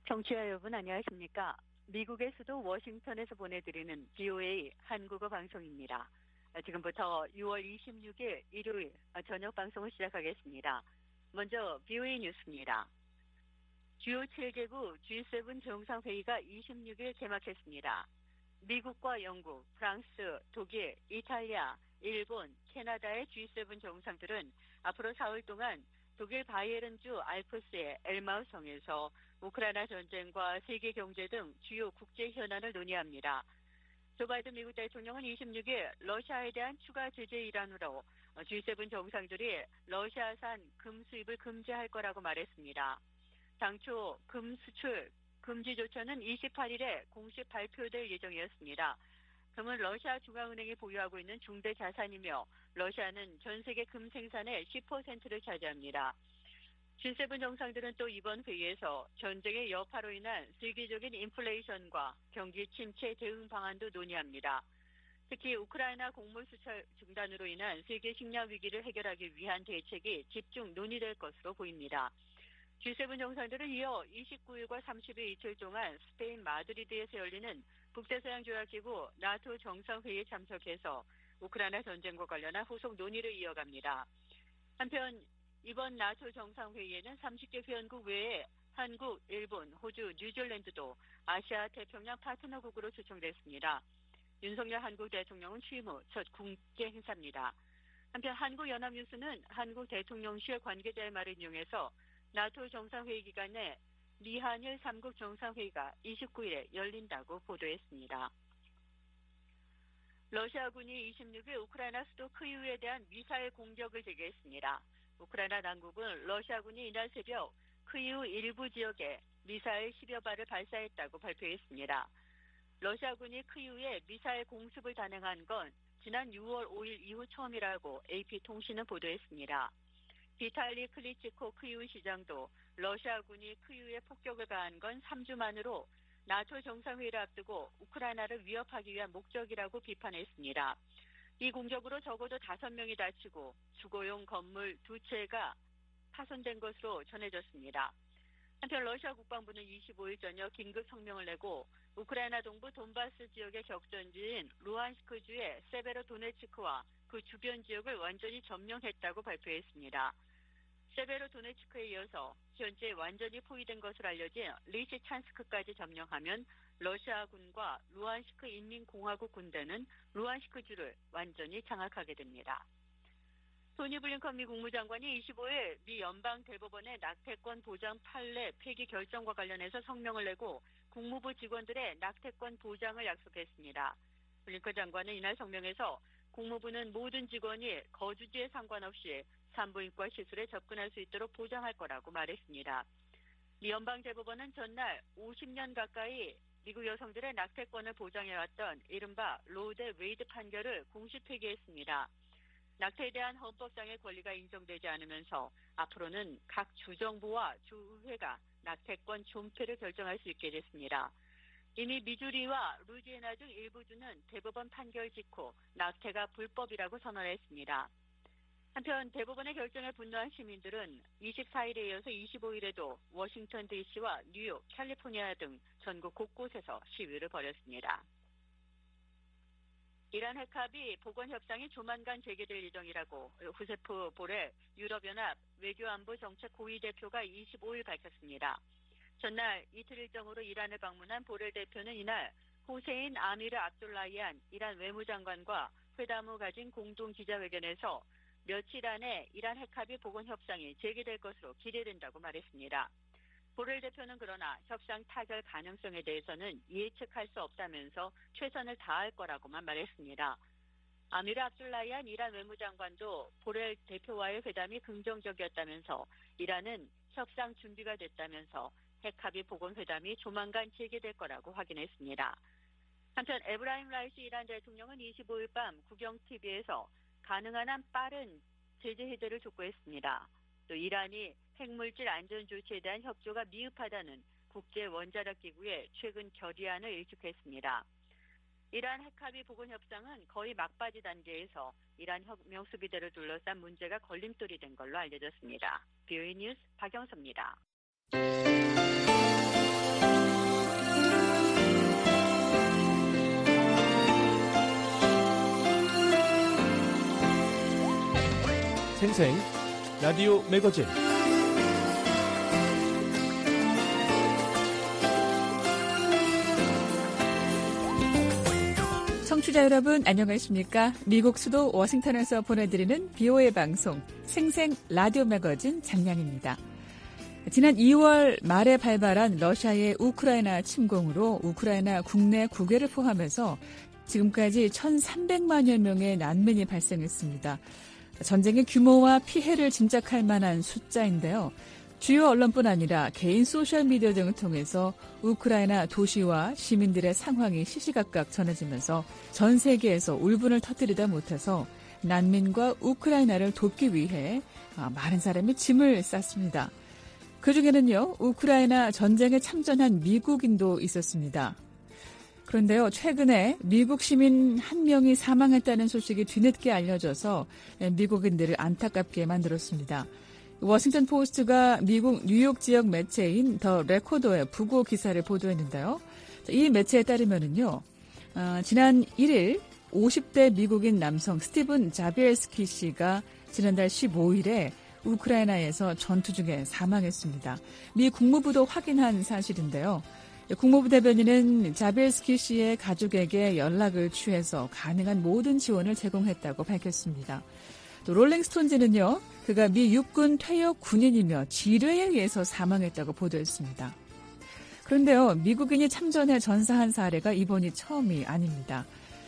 청취자 여러분 안녕하십니까? 미국의 수도 워싱턴에서 보내드리는 VOA 한국어 방송입니다. 지금부터 6월 26일 일요일 저녁 방송을 시작하겠습니다. 먼저 VOA 뉴스입니다. 주요 7개국 G7 정상회의가 26일 개막했습니다. 미국과 영국, 프랑스, 독일, 이탈리아, 일본, 캐나다의 G7 정상들은 앞으로 4월 동안 독일 바이에른주 알프스의 엘마우성에서 우크라이나 전쟁과 세계 경제 등 주요 국제 현안을 논의합니다. 조 바이든 미국 대통령은 26일 러시아에 대한 추가 제재 일환으로 G7 정상들이 러시아산 금 수입을 금지할 거라고 말했습니다. 당초 금 수출 금지 조처는 28일에 공식 발표될 예정이었습니다. 금은 러시아 중앙은행이 보유하고 있는 중대 자산이며 러시아는 전 세계 금 생산의 10%를 차지합니다. G7 정상들은 또 이번 회의에서 전쟁의 여파로 인한 세계적인 인플레이션과 경기 침체 대응 방안도 논의합니다. 특히 우크라이나 곡물 수출 중단으로 인한 세계 식량 위기를 해결하기 위한 대책이 집중 논의될 것으로 보입니다. G7 정상들은 이어 29일과 30일 이틀 동안 스페인 마드리드에서 열리는 북대서양조약기구 나토 정상회의에 참석해서 우크라이나 전쟁과 관련한 후속 논의를 이어갑니다. 한편 이번 나토 정상회의에는 30개 회원국 외에 한국, 일본, 호주, 뉴질랜드도 아시아 태평양 파트너국으로 초청됐습니다. 윤석열 한국 대통령은 취임 후 첫 국제 행사입니다. 한편 한국연합뉴스는 한국 대통령실 관계자의 말을 인용해서 나토 정상회의 기간에 미한일 3국 정상회의가 29일에 열린다고 보도했습니다. 러시아군이 26일 우크라이나 수도 키이우에 대한 미사일 공격을 재개했습니다. 우크라이나 당국은 러시아군이 이날 새벽 키이우 일부 지역에 미사일 10여 발을 발사했다고 발표했습니다. 러시아군이 키이우에 미사일 공습을 단행한 건 지난 6월 5일 이후 처음이라고 AP통신은 보도했습니다. 비탈리 클리치코 키이우 시장도 러시아군이 키이우에 폭격을 가한 건 3주 만으로 나토 정상회의를 앞두고 우크라이나를 위협하기 위한 목적이라고 비판했습니다. 이 공격으로 적어도 5명이 다치고 주거용 건물 2채가 파손된 것으로 전해졌습니다. 한편 러시아 국방부는 25일 저녁 긴급 성명을 내고 우크라이나 동부 돈바스 지역의 격전지인 루안스크주의 세베로도네츠크와 그 주변 지역을 완전히 점령했다고 발표했습니다. 세베로도네츠크에 이어서 현재 완전히 포위된 것으로 알려진 리시찬스크까지 점령하면 러시아군과 루안스크 인민공화국 군대는 루안스크주를 완전히 장악하게 됩니다. 토니 블링컨 미 국무장관이 25일 미 연방대법원의 낙태권 보장 판례 폐기 결정과 관련해서 성명을 내고 국무부 직원들의 낙태권 보장을 약속했습니다. 블링컨 장관은 이날 성명에서 국무부는 모든 직원이 거주지에 상관없이 산부인과 시술에 접근할 수 있도록 보장할 거라고 말했습니다. 미 연방대법원은 전날 50년 가까이 미국 여성들의 낙태권을 보장해왔던 이른바 로 대 웨이드 판결을 공식 폐기했습니다. 낙태에 대한 헌법상의 권리가 인정되지 않으면서 앞으로는 각 주정부와 주의회가 낙태권 존폐를 결정할 수 있게 됐습니다. 이미 미주리와 루이지애나 등 일부 주는 대법원 판결 직후 낙태가 불법이라고 선언했습니다. 한편 대법원의 결정에 분노한 시민들은 24일에 이어서 25일에도 워싱턴 DC와 뉴욕, 캘리포니아 등 전국 곳곳에서 시위를 벌였습니다. 이란 핵합의 복원협상이 조만간 재개될 예정이라고 후세프 보렐 유럽연합 외교안보 정책 고위 대표가 25일 밝혔습니다. 전날 이틀 일정으로 이란을 방문한 보렐 대표는 이날 후세인 아미르 압둘라히안 이란 외무장관과 회담 후 가진 공동 기자회견에서 며칠 안에 이란 핵합의 복원 협상이 재개될 것으로 기대된다고 말했습니다. 보렐 대표는 그러나 협상 타결 가능성에 대해서는 예측할 수 없다면서 최선을 다할 거라고만 말했습니다. 아미르 압둘라히안 이란 외무장관도 보렐 대표와의 회담이 긍정적이었다면서 이란은 협상 준비가 됐다면서 핵합의 복원 회담이 조만간 재개될 거라고 확인했습니다. 한편 에브라임 라이시 이란 대통령은 25일 밤 국영TV에서 가능한 한 빠른 제재 해제를 촉구했습니다. 또 이란이 핵물질 안전 조치에 대한 협조가 미흡하다는 국제원자력기구의 최근 결의안을 일축했습니다. 이란 핵합의 복원 협상은 거의 막바지 단계에서 이란 혁명 수비대를 둘러싼 문제가 걸림돌이 된 걸로 알려졌습니다. VOA 뉴스 박영서입니다. 생생 라디오 매거진 청취자 여러분 안녕하십니까? 미국 수도 워싱턴에서 보내드리는 BOA 방송 생생 라디오 매거진 장량입니다. 지난 2월 말에 발발한 러시아의 우크라이나 침공으로 우크라이나 국내 국외를 포함해서 지금까지 1,300만여 명의 난민이 발생했습니다. 전쟁의 규모와 피해를 짐작할 만한 숫자인데요. 주요 언론뿐 아니라 개인 소셜미디어 등을 통해서 우크라이나 도시와 시민들의 상황이 시시각각 전해지면서 전 세계에서 울분을 터뜨리다 못해서 난민과 우크라이나를 돕기 위해 많은 사람이 짐을 쌌습니다. 그중에는요, 우크라이나 전쟁에 참전한 미국인도 있었습니다. 그런데요, 최근에 미국 시민 1명이 사망했다는 소식이 뒤늦게 알려져서 미국인들을 안타깝게 만들었습니다. 워싱턴 포스트가 미국 뉴욕 지역 매체인 더 레코더의 부고 기사를 보도했는데요. 이 매체에 따르면은요, 지난 1일 50대 미국인 남성 스티븐 자비엘스키 씨가 지난달 15일에 우크라이나에서 전투 중에 사망했습니다. 미 국무부도 확인한 사실인데요. 국무부 대변인은 자비엘스키 씨의 가족에게 연락을 취해서 가능한 모든 지원을 제공했다고 밝혔습니다. 또 롤링스톤즈는요, 그가 미 육군 퇴역 군인이며 지뢰에 의해서 사망했다고 보도했습니다. 그런데요, 미국인이 참전해 전사한 사례가 이번이 처음이 아닙니다.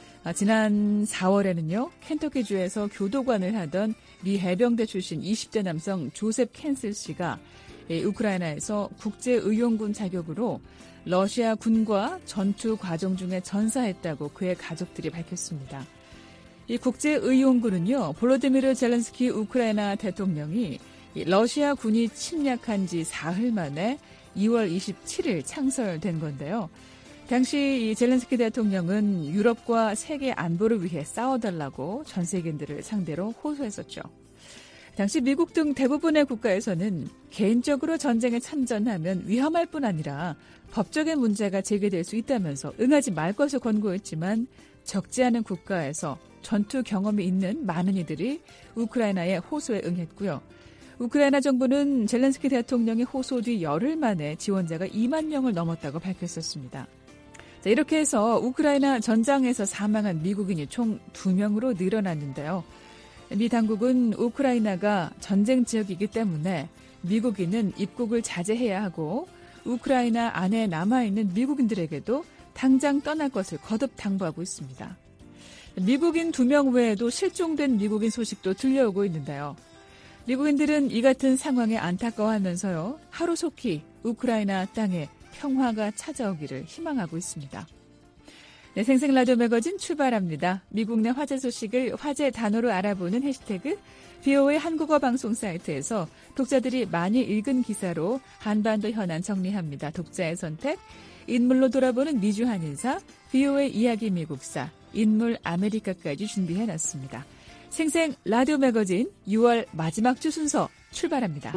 지난 4월에는요, 켄터키주에서 교도관을 하던 미 해병대 출신 20대 남성 조셉 캔슬 씨가 우크라이나에서 국제의용군 자격으로 러시아 군과 전투 과정 중에 전사했다고 그의 가족들이 밝혔습니다. 이 국제의용군은요, 볼로디미르 젤렌스키 우크라이나 대통령이 러시아 군이 침략한 지 사흘 만에 2월 27일 창설된 건데요. 당시 이 젤렌스키 대통령은 유럽과 세계 안보를 위해 싸워달라고 전 세계인들을 상대로 호소했었죠. 당시 미국 등 대부분의 국가에서는 개인적으로 전쟁에 참전하면 위험할 뿐 아니라 법적인 문제가 제기될 수 있다면서 응하지 말 것을 권고했지만 적지 않은 국가에서 전투 경험이 있는 많은 이들이 우크라이나의 호소에 응했고요. 우크라이나 정부는 젤렌스키 대통령의 호소 뒤 열흘 만에 지원자가 2만 명을 넘었다고 밝혔었습니다. 자, 이렇게 해서 우크라이나 전장에서 사망한 미국인이 총 2명으로 늘어났는데요. 미 당국은 우크라이나가 전쟁 지역이기 때문에 미국인은 입국을 자제해야 하고 우크라이나 안에 남아있는 미국인들에게도 당장 떠날 것을 거듭 당부하고 있습니다. 미국인 2명 외에도 실종된 미국인 소식도 들려오고 있는데요. 미국인들은 이 같은 상황에 안타까워하면서요, 하루속히 우크라이나 땅에 평화가 찾아오기를 희망하고 있습니다. 네, 생생 라디오 매거진 출발합니다. 미국 내 화제 소식을 화제 단어로 알아보는 해시태그 BOA 한국어 방송 사이트에서 독자들이 많이 읽은 기사로 한반도 현안 정리합니다. 독자의 선택, 인물로 돌아보는 미주 한인사, BOA 이야기 미국사, 인물 아메리카까지 준비해놨습니다. 생생 라디오 매거진 6월 마지막 주 순서 출발합니다.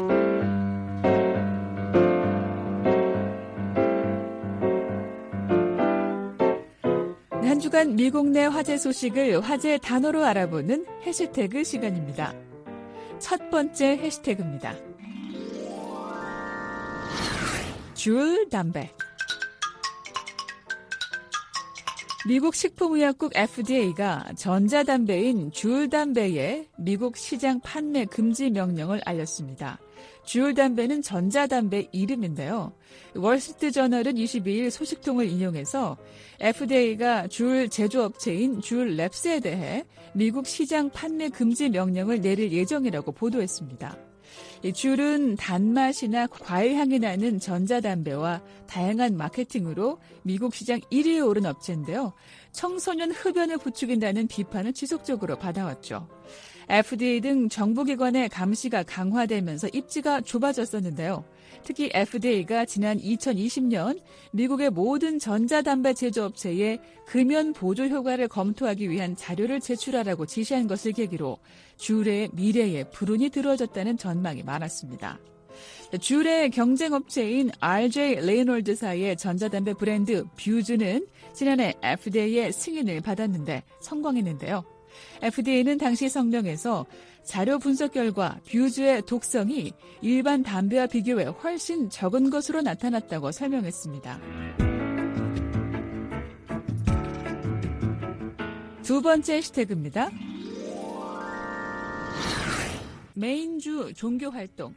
한 주간 미국 내 화제 소식을 화제 단어로 알아보는 해시태그 시간입니다. 첫 번째 해시태그입니다. 줄 담배. 미국 식품의약국 FDA가 전자담배인 줄 담배의 미국 시장 판매 금지 명령을 알렸습니다. 줄 담배는 전자담배 이름인데요. 월스트리트저널은 22일 소식통을 인용해서 FDA가 줄 제조업체인 줄 랩스에 대해 미국 시장 판매 금지 명령을 내릴 예정이라고 보도했습니다. 이 줄은 단맛이나 과일향이 나는 전자담배와 다양한 마케팅으로 미국 시장 1위에 오른 업체인데요. 청소년 흡연을 부추긴다는 비판을 지속적으로 받아왔죠. FDA 등 정부기관의 감시가 강화되면서 입지가 좁아졌었는데요. 특히 FDA가 지난 2020년 미국의 모든 전자담배 제조업체에 금연 보조 효과를 검토하기 위한 자료를 제출하라고 지시한 것을 계기로 줄의 미래에 불운이 들어졌다는 전망이 많았습니다. 줄의 경쟁업체인 RJ 레이놀드사의 전자담배 브랜드 뷰즈는 지난해 FDA의 승인을 받았는데 성공했는데요. FDA는 당시 성명에서 자료 분석 결과 뷰즈의 독성이 일반 담배와 비교해 훨씬 적은 것으로 나타났다고 설명했습니다. 두 번째 해시태그입니다. 메인주 종교활동.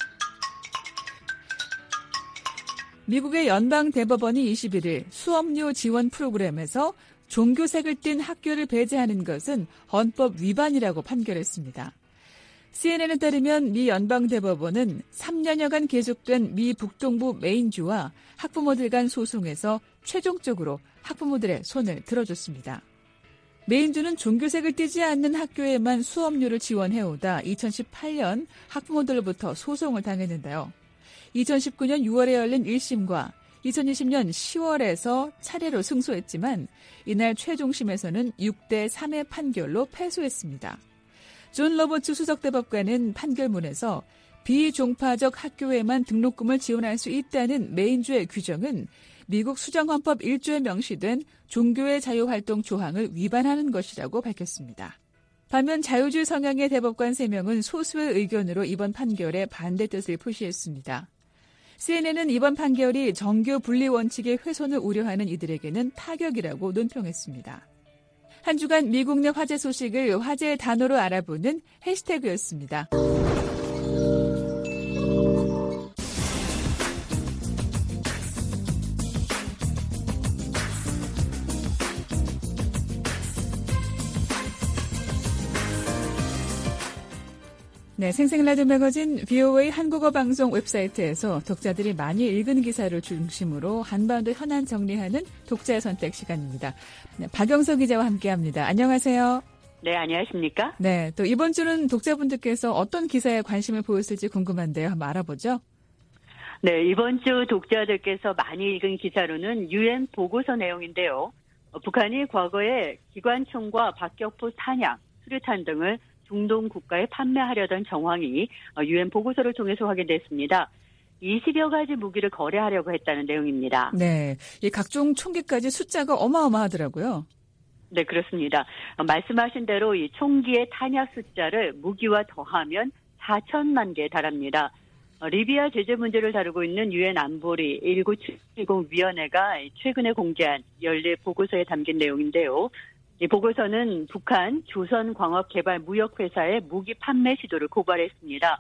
미국의 연방대법원이 21일 수업료 지원 프로그램에서 종교색을 띤 학교를 배제하는 것은 헌법 위반이라고 판결했습니다. CNN에 따르면 미 연방대법원은 3년여간 계속된 미 북동부 메인주와 학부모들 간 소송에서 최종적으로 학부모들의 손을 들어줬습니다. 메인주는 종교색을 띠지 않는 학교에만 수업료를 지원해오다 2018년 학부모들로부터 소송을 당했는데요. 2019년 6월에 열린 1심과 2020년 10월에서 차례로 승소했지만 이날 최종심에서는 6대 3의 판결로 패소했습니다. 존 로버츠 수석대법관은 판결문에서 비종파적 학교에만 등록금을 지원할 수 있다는 메인주의 규정은 미국 수정헌법 1조에 명시된 종교의 자유활동 조항을 위반하는 것이라고 밝혔습니다. 반면 자유주의 성향의 대법관 3명은 소수의 의견으로 이번 판결에 반대 뜻을 표시했습니다. CNN은 이번 판결이 정교 분리 원칙의 훼손을 우려하는 이들에게는 타격이라고 논평했습니다. 한 주간 미국 내 화제 소식을 화제의 단어로 알아보는 해시태그였습니다. 네, 생생라디오 매거진 VOA 한국어 방송 웹사이트에서 독자들이 많이 읽은 기사를 중심으로 한반도 현안 정리하는 독자의 선택 시간입니다. 네, 박영석 기자와 함께합니다. 안녕하세요. 네, 안녕하십니까? 네, 또 이번 주는 독자분들께서 어떤 기사에 관심을 보였을지 궁금한데요. 한번 알아보죠. 네, 이번 주 독자들께서 많이 읽은 기사로는 유엔 보고서 내용인데요. 북한이 과거에 기관총과 박격포 탄약, 수류탄 등을 중동 국가에 판매하려던 정황이 유엔 보고서를 통해서 확인됐습니다. 20여 가지 무기를 거래하려고 했다는 내용입니다. 네, 이 각종 총기까지 숫자가 어마어마하더라고요. 네, 그렇습니다. 말씀하신 대로 이 총기의 탄약 숫자를 무기와 더하면 4천만 개에 달합니다. 리비아 제재 문제를 다루고 있는 유엔 안보리 1970 위원회가 최근에 공개한 연례 보고서에 담긴 내용인데요. 이 보고서는 북한 조선광업개발무역회사의 무기 판매 시도를 고발했습니다.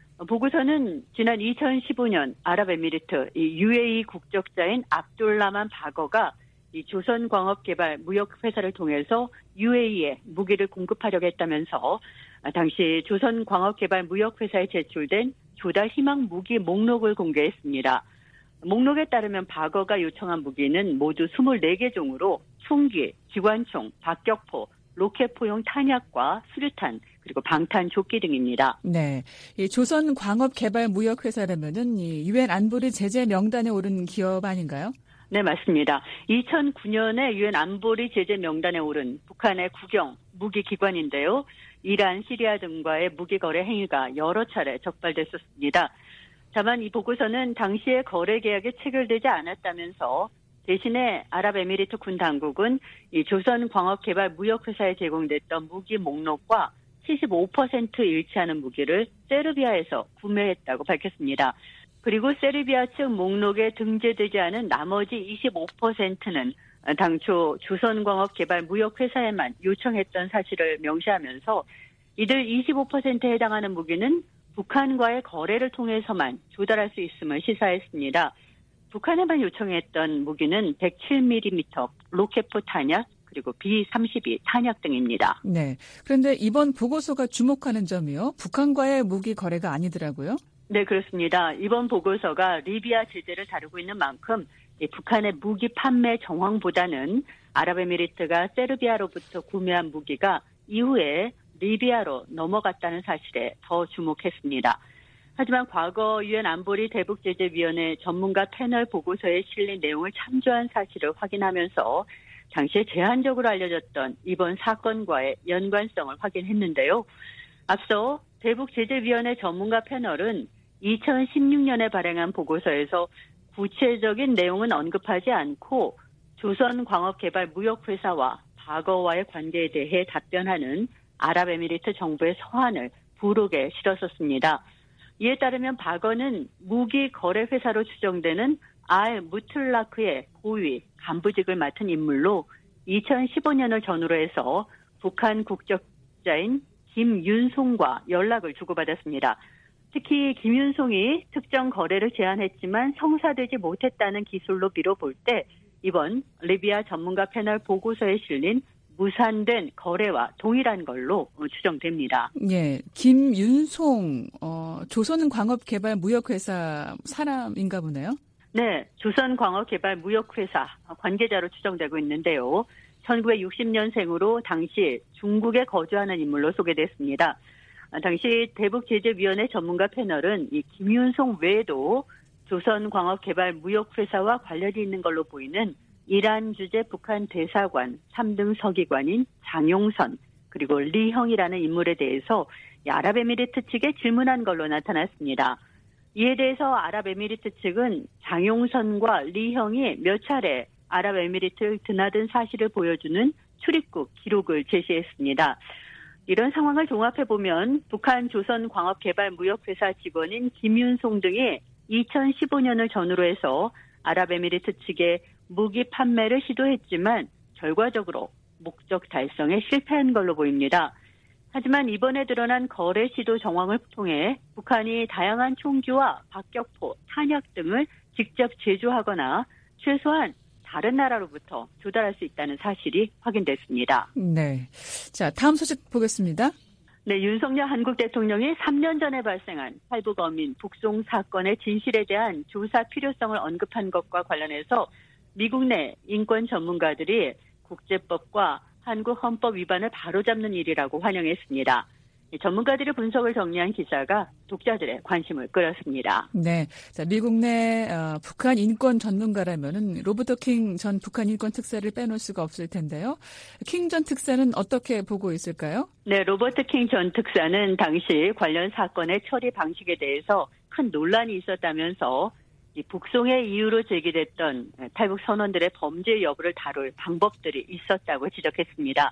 보고서는 지난 2015년 아랍에미리트 UAE 국적자인 압둘라만 바거가 이 조선광업개발무역회사를 통해서 UAE에 무기를 공급하려고 했다면서 당시 조선광업개발무역회사에 제출된 조달 희망 무기 목록을 공개했습니다. 목록에 따르면 바거가 요청한 무기는 모두 24개 종으로 총기, 기관총, 박격포, 로켓포용 탄약과 수류탄, 그리고 방탄조끼 등입니다. 네, 이 조선광업개발무역회사라면은 이 유엔 안보리 제재 명단에 오른 기업 아닌가요? 네, 맞습니다. 2009년에 유엔 안보리 제재 명단에 오른 북한의 국영 무기 기관인데요. 이란, 시리아 등과의 무기 거래 행위가 여러 차례 적발됐었습니다. 다만 이 보고서는 당시에 거래 계약이 체결되지 않았다면서 대신에 아랍에미리트 군 당국은 이 조선광업개발무역회사에 제공됐던 무기 목록과 75% 일치하는 무기를 세르비아에서 구매했다고 밝혔습니다. 그리고 세르비아 측 목록에 등재되지 않은 나머지 25%는 당초 조선광업개발무역회사에만 요청했던 사실을 명시하면서 이들 25%에 해당하는 무기는 북한과의 거래를 통해서만 조달할 수 있음을 시사했습니다. 북한에만 요청했던 무기는 107mm 로켓포 탄약 그리고 B-32 탄약 등입니다. 네. 그런데 이번 보고서가 주목하는 점이요. 북한과의 무기 거래가 아니더라고요. 네, 그렇습니다. 이번 보고서가 리비아 제재를 다루고 있는 만큼 북한의 무기 판매 정황보다는 아랍에미리트가 세르비아로부터 구매한 무기가 이후에 리비아로 넘어갔다는 사실에 더 주목했습니다. 하지만 과거 유엔 안보리 대북제재위원회 전문가 패널 보고서에 실린 내용을 참조한 사실을 확인하면서 당시에 제한적으로 알려졌던 이번 사건과의 연관성을 확인했는데요. 앞서 대북제재위원회 전문가 패널은 2016년에 발행한 보고서에서 구체적인 내용은 언급하지 않고 조선광업개발무역회사와 과거와의 관계에 대해 답변하는 아랍에미리트 정부의 서한을 부록에 실었었습니다. 이에 따르면 박어는 무기 거래 회사로 추정되는 알 무틀라크의 고위 간부직을 맡은 인물로 2015년을 전후로 해서 북한 국적자인 김윤송과 연락을 주고받았습니다. 특히 김윤송이 특정 거래를 제안했지만 성사되지 못했다는 기술로 미뤄볼 때 이번 리비아 전문가 패널 보고서에 실린 무산된 거래와 동일한 걸로 추정됩니다. 예, 김윤송 조선광업개발무역회사 사람인가 보네요. 네, 조선광업개발무역회사 관계자로 추정되고 있는데요. 1960년생으로 당시 중국에 거주하는 인물로 소개됐습니다. 당시 대북제재위원회 전문가 패널은 이 김윤송 외에도 조선광업개발무역회사와 관련이 있는 걸로 보이는 이란 주재 북한 대사관 3등 서기관인 장용선 그리고 리형이라는 인물에 대해서 아랍에미리트 측에 질문한 걸로 나타났습니다. 이에 대해서 아랍에미리트 측은 장용선과 리형이 몇 차례 아랍에미리트를 드나든 사실을 보여주는 출입국 기록을 제시했습니다. 이런 상황을 종합해보면 북한 조선광업개발무역회사 직원인 김윤송 등이 2015년을 전후로 해서 아랍에미리트 측에 무기 판매를 시도했지만 결과적으로 목적 달성에 실패한 걸로 보입니다. 하지만 이번에 드러난 거래 시도 정황을 통해 북한이 다양한 총기와 박격포, 탄약 등을 직접 제조하거나 최소한 다른 나라로부터 조달할 수 있다는 사실이 확인됐습니다. 네. 자, 다음 소식 보겠습니다. 네, 윤석열 한국 대통령이 3년 전에 발생한 탈북 어민 북송 사건의 진실에 대한 조사 필요성을 언급한 것과 관련해서 미국 내 인권 전문가들이 국제법과 한국 헌법 위반을 바로잡는 일이라고 환영했습니다. 전문가들의 분석을 정리한 기사가 독자들의 관심을 끌었습니다. 네, 자, 미국 내 북한 인권 전문가라면은 로버트 킹 전 북한 인권 특사를 빼놓을 수가 없을 텐데요. 킹 전 특사는 어떻게 보고 있을까요? 네, 로버트 킹 전 특사는 당시 관련 사건의 처리 방식에 대해서 큰 논란이 있었다면서 이 북송의 이유로 제기됐던 탈북 선원들의 범죄 여부를 다룰 방법들이 있었다고 지적했습니다.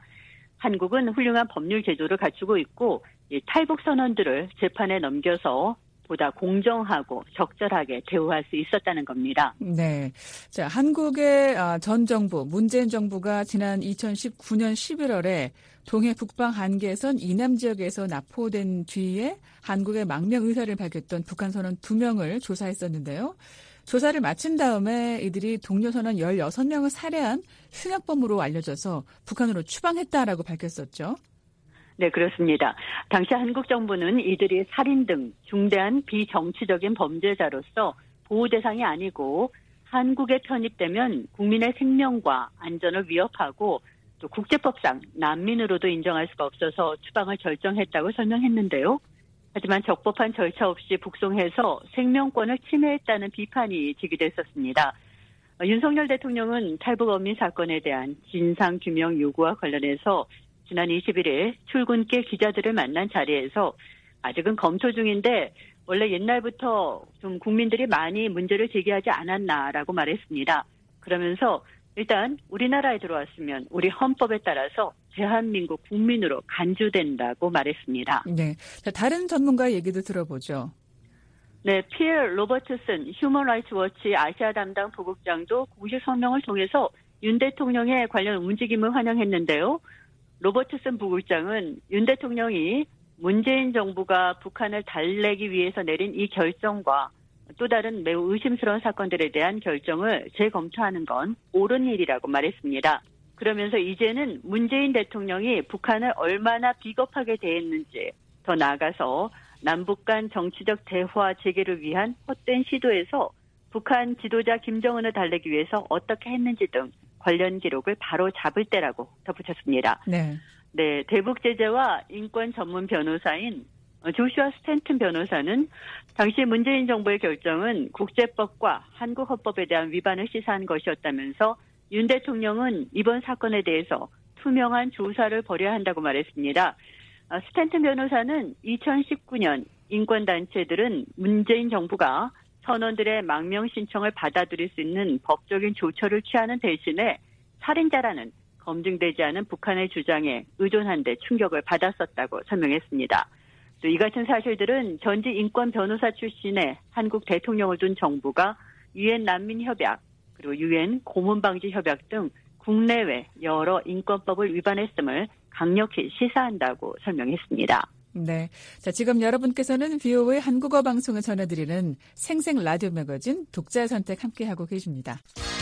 한국은 훌륭한 법률 제도를 갖추고 있고 이 탈북 선원들을 재판에 넘겨서 보다 공정하고 적절하게 대우할 수 있었다는 겁니다. 네, 자, 한국의 전 정부 문재인 정부가 지난 2019년 11월에 동해 북방 한계선 이남 지역에서 납포된 뒤에 한국의 망명 의사를 밝혔던 북한 선원 2명을 조사했었는데요. 조사를 마친 다음에 이들이 동료 선원 16명을 살해한 흉악범으로 알려져서 북한으로 추방했다라고 밝혔었죠. 네, 그렇습니다. 당시 한국 정부는 이들이 살인 등 중대한 비정치적인 범죄자로서 보호 대상이 아니고 한국에 편입되면 국민의 생명과 안전을 위협하고 또 국제법상 난민으로도 인정할 수가 없어서 추방을 결정했다고 설명했는데요. 하지만 적법한 절차 없이 북송해서 생명권을 침해했다는 비판이 제기됐었습니다. 윤석열 대통령은 탈북 어민 사건에 대한 진상규명 요구와 관련해서 지난 21일 출근길 기자들을 만난 자리에서 아직은 검토 중인데 원래 옛날부터 좀 국민들이 많이 문제를 제기하지 않았나라고 말했습니다. 그러면서 일단 우리나라에 들어왔으면 우리 헌법에 따라서 대한민국 국민으로 간주된다고 말했습니다. 네, 자, 다른 전문가의 얘기도 들어보죠. 네, 피엘 로버트슨 휴먼 라이츠 워치 아시아 담당 부국장도 공식 성명을 통해서 윤 대통령의 관련 움직임을 환영했는데요. 로버트슨 부국장은 윤 대통령이 문재인 정부가 북한을 달래기 위해서 내린 이 결정과 또 다른 매우 의심스러운 사건들에 대한 결정을 재검토하는 건 옳은 일이라고 말했습니다. 그러면서 이제는 문재인 대통령이 북한을 얼마나 비겁하게 대했는지 더 나아가서 남북 간 정치적 대화 재개를 위한 헛된 시도에서 북한 지도자 김정은을 달래기 위해서 어떻게 했는지 등 관련 기록을 바로 잡을 때라고 덧붙였습니다. 네. 네, 대북 제재와 인권 전문 변호사인 조슈아 스탠튼 변호사는 당시 문재인 정부의 결정은 국제법과 한국 헌법에 대한 위반을 시사한 것이었다면서 윤 대통령은 이번 사건에 대해서 투명한 조사를 벌여야 한다고 말했습니다. 스탠튼 변호사는 2019년 인권단체들은 문재인 정부가 선원들의 망명 신청을 받아들일 수 있는 법적인 조처를 취하는 대신에 살인자라는 검증되지 않은 북한의 주장에 의존한 데 충격을 받았었다고 설명했습니다. 또 이 같은 사실들은 전직 인권 변호사 출신의 한국 대통령을 둔 정부가 유엔 난민협약 그리고 유엔 고문방지협약 등 국내외 여러 인권법을 위반했음을 강력히 시사한다고 설명했습니다. 네. 자, 지금 여러분께서는 VOA 한국어 방송을 전해드리는 생생 라디오 매거진 독자의 선택 함께하고 계십니다.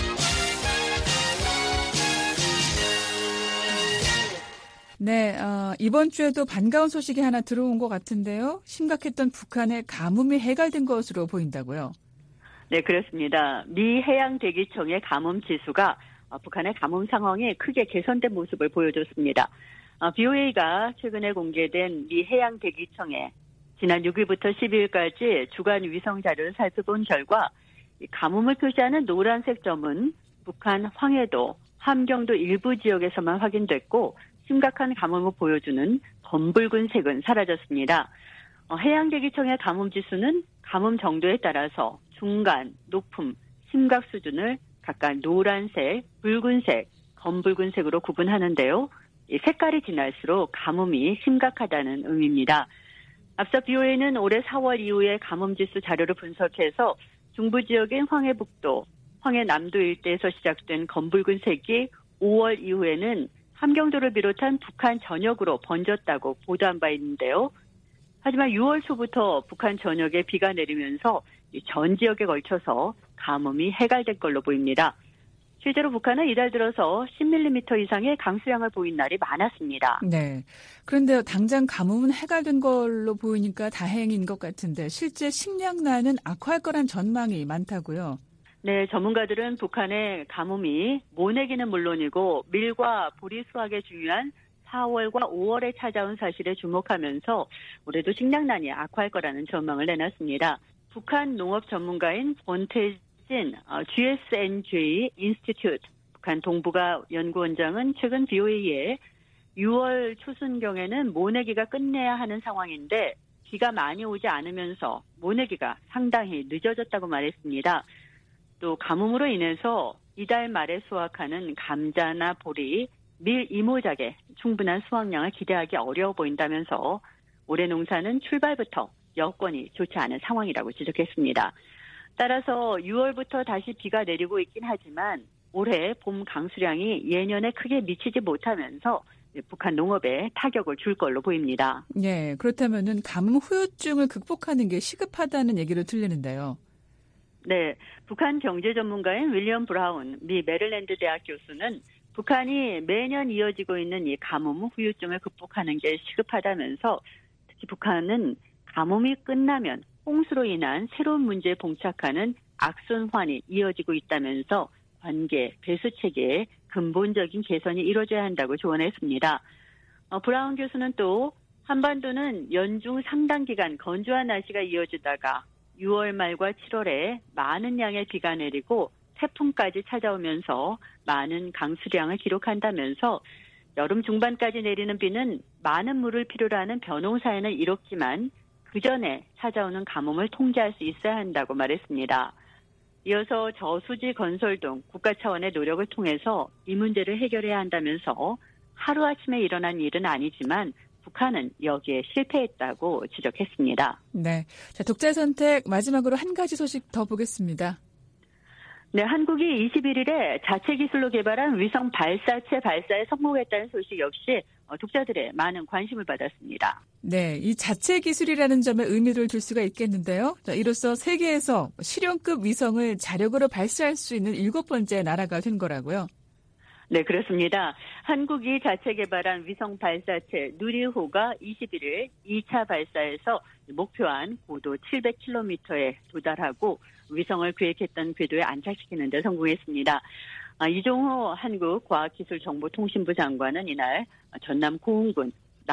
네, 이번 주에도 반가운 소식이 하나 들어온 것 같은데요. 심각했던 북한의 가뭄이 해결된 것으로 보인다고요. 네, 그렇습니다. 미 해양대기청의 가뭄 지수가 북한의 가뭄 상황이 크게 개선된 모습을 보여줬습니다. BOA가 최근에 공개된 미 해양대기청의 지난 6일부터 12일까지 주간 위성 자료를 살펴본 결과 가뭄을 표시하는 노란색 점은 북한 황해도, 함경도 일부 지역에서만 확인됐고 심각한 가뭄을 보여주는 검붉은 색은 사라졌습니다. 해양대기청의 가뭄 지수는 가뭄 정도에 따라서 중간, 높음, 심각 수준을 각각 노란색, 붉은색, 검붉은색으로 구분하는데요. 이 색깔이 진할수록 가뭄이 심각하다는 의미입니다. 앞서 BOA는 올해 4월 이후에 가뭄지수 자료를 분석해서 중부 지역인 황해북도, 황해남도 일대에서 시작된 검붉은색이 5월 이후에는 함경도를 비롯한 북한 전역으로 번졌다고 보도한 바 있는데요. 하지만 6월 초부터 북한 전역에 비가 내리면서 전 지역에 걸쳐서 가뭄이 해갈된 걸로 보입니다. 실제로 북한은 이달 들어서 10mm 이상의 강수량을 보인 날이 많았습니다. 네. 그런데 당장 가뭄은 해갈된 걸로 보이니까 다행인 것 같은데 실제 식량난은 악화할 거란 전망이 많다고요? 네, 전문가들은 북한의 가뭄이 모내기는 물론이고 밀과 보리 수확에 중요한 4월과 5월에 찾아온 사실에 주목하면서 올해도 식량난이 악화할 거라는 전망을 내놨습니다. 북한 농업 전문가인 권태진 GSNJ 인스티튜트 북한 동북아 연구원장은 최근 BOA에 6월 초순경에는 모내기가 끝내야 하는 상황인데 비가 많이 오지 않으면서 모내기가 상당히 늦어졌다고 말했습니다. 또 가뭄으로 인해서 이달 말에 수확하는 감자나 보리, 밀 이모작에 충분한 수확량을 기대하기 어려워 보인다면서 올해 농사는 출발부터 여건이 좋지 않은 상황이라고 지적했습니다. 따라서 6월부터 다시 비가 내리고 있긴 하지만 올해 봄 강수량이 예년에 크게 미치지 못하면서 북한 농업에 타격을 줄 걸로 보입니다. 네, 그렇다면은 가뭄 후유증을 극복하는 게 시급하다는 얘기로 들리는데요. 네, 북한 경제 전문가인 윌리엄 브라운 미 메릴랜드 대학 교수는 북한이 매년 이어지고 있는 이 가뭄 후유증을 극복하는 게 시급하다면서 특히 북한은 가뭄이 끝나면 홍수로 인한 새로운 문제에 봉착하는 악순환이 이어지고 있다면서 관계, 배수 체계의 근본적인 개선이 이루어져야 한다고 조언했습니다. 브라운 교수는 또 한반도는 연중 상당 기간 건조한 날씨가 이어지다가 6월 말과 7월에 많은 양의 비가 내리고 태풍까지 찾아오면서 많은 강수량을 기록한다면서 여름 중반까지 내리는 비는 많은 물을 필요로 하는 벼농사에는 이롭지만 그 전에 찾아오는 가뭄을 통제할 수 있어야 한다고 말했습니다. 이어서 저수지 건설 등 국가 차원의 노력을 통해서 이 문제를 해결해야 한다면서 하루아침에 일어난 일은 아니지만 북한은 여기에 실패했다고 지적했습니다. 네, 자, 독자의 선택 마지막으로 한 가지 소식 더 보겠습니다. 네, 한국이 21일에 자체 기술로 개발한 위성 발사체 발사에 성공했다는 소식 역시 독자들의 많은 관심을 받았습니다. 네, 이 자체 기술이라는 점에 의미를 둘 수가 있겠는데요. 자, 이로써 세계에서 실용급 위성을 자력으로 발사할 수 있는 7번째 나라가 된 거라고요. 네, 그렇습니다. 한국이 자체 개발한 위성 발사체 누리호가 21일 2차 발사에서 목표한 고도 700km에 도달하고 위성을 계획했던 궤도에 안착시키는 데 성공했습니다. 이종호 한국과학기술정보통신부 장관은 이날 전남 고흥군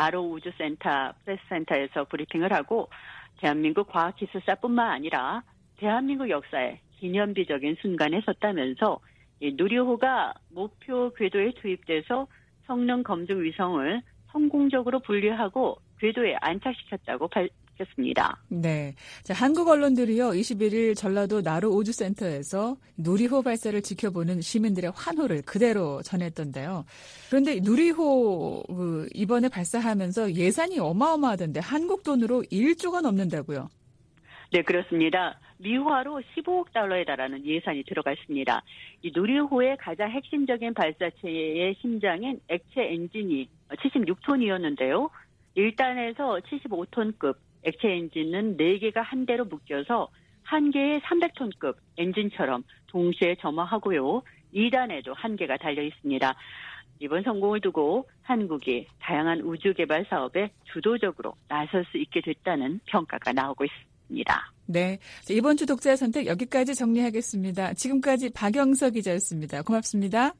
나로우주센터 프레스센터에서 브리핑을 하고 대한민국 과학기술사뿐만 아니라 대한민국 역사의 기념비적인 순간에 섰다면서 이 누리호가 목표 궤도에 투입돼서 성능 검증 위성을 성공적으로 분리하고 궤도에 안착시켰다고 밝혔습니다. 네. 자, 한국 언론들이요, 21일 전라도 나루 우주센터에서 누리호 발사를 지켜보는 시민들의 환호를 그대로 전했던데요. 그런데 누리호 이번에 발사하면서 예산이 어마어마하던데 한국 돈으로 1조가 넘는다고요? 네, 그렇습니다. 미화로 15억 달러에 달하는 예산이 들어가 있습니다. 이 누리호의 가장 핵심적인 발사체의 심장인 액체 엔진이 76톤이었는데요. 1단에서 75톤급 액체 엔진은 4개가 한 대로 묶여서 한 개의 300톤급 엔진처럼 동시에 점화하고요. 2단에도 한 개가 달려 있습니다. 이번 성공을 두고 한국이 다양한 우주 개발 사업에 주도적으로 나설 수 있게 됐다는 평가가 나오고 있습니다. 네, 이번 주 독자의 선택 여기까지 정리하겠습니다. 지금까지 박영서 기자였습니다. 고맙습니다.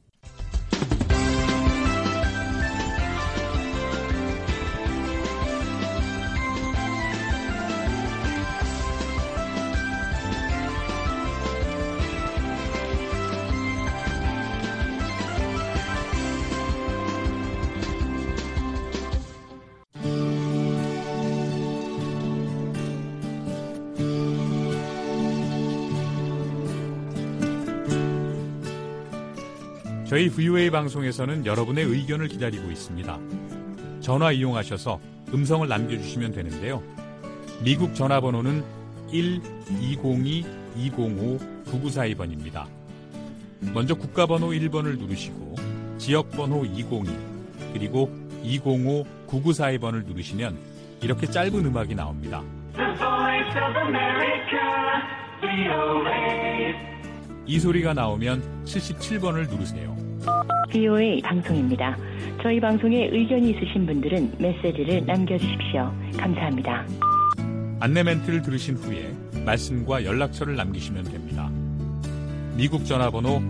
저희 VOA 방송에서는 여러분의 의견을 기다리고 있습니다. 전화 이용하셔서 음성을 남겨주시면 되는데요. 미국 전화번호는 1-202-205-9942번입니다. 먼저 국가번호 1번을 누르시고 지역번호 202 그리고 205-9942번을 누르시면 이렇게 짧은 음악이 나옵니다. 이 소리가 나오면 77번을 누르세요. VOA 방송입니다. 저희 방송에 의견이 있으신 분들은 메시지를 남겨주십시오. 감사합니다. 안내 멘트를 들으신 후에 말씀과 연락처를 남기시면 됩니다. 미국 전화번호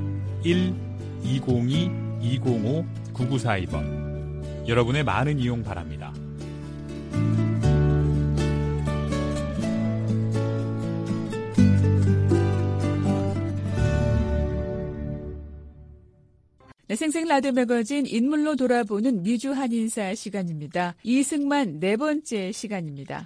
1-202-205-9942번. 여러분의 많은 이용 바랍니다. 네, 생생 라디오 매거진 인물로 돌아보는 미주 한인사 시간입니다. 이승만 네 번째 시간입니다.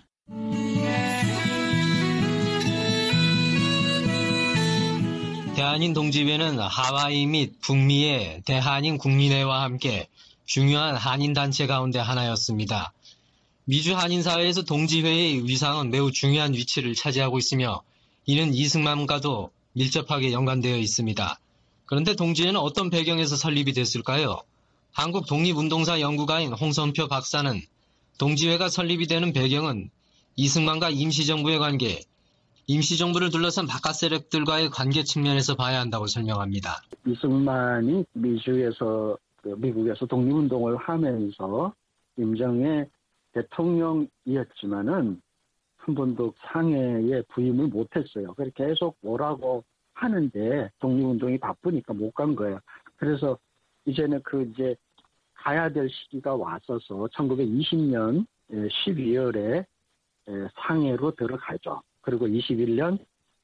대한인 동지회는 하와이 및 북미의 대한인 국민회와 함께 중요한 한인단체 가운데 하나였습니다. 미주 한인사회에서 동지회의 위상은 매우 중요한 위치를 차지하고 있으며 이는 이승만과도 밀접하게 연관되어 있습니다. 그런데 동지회는 어떤 배경에서 설립이 됐을까요? 한국 독립운동사 연구가인 홍선표 박사는 동지회가 설립이 되는 배경은 이승만과 임시정부의 관계, 임시정부를 둘러싼 바깥 세력들과의 관계 측면에서 봐야 한다고 설명합니다. 이승만이 미주에서 미국에서 독립운동을 하면서 임정의 대통령이었지만은 한 번도 상해에 부임을 못했어요. 그래서 계속 오라고 하는데 독립운동이 바쁘니까 못 간 거예요. 그래서 이제는 이제 가야 될 시기가 왔어서 1920년 12월에 상해로 들어가죠. 그리고 21년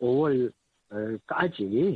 5월까지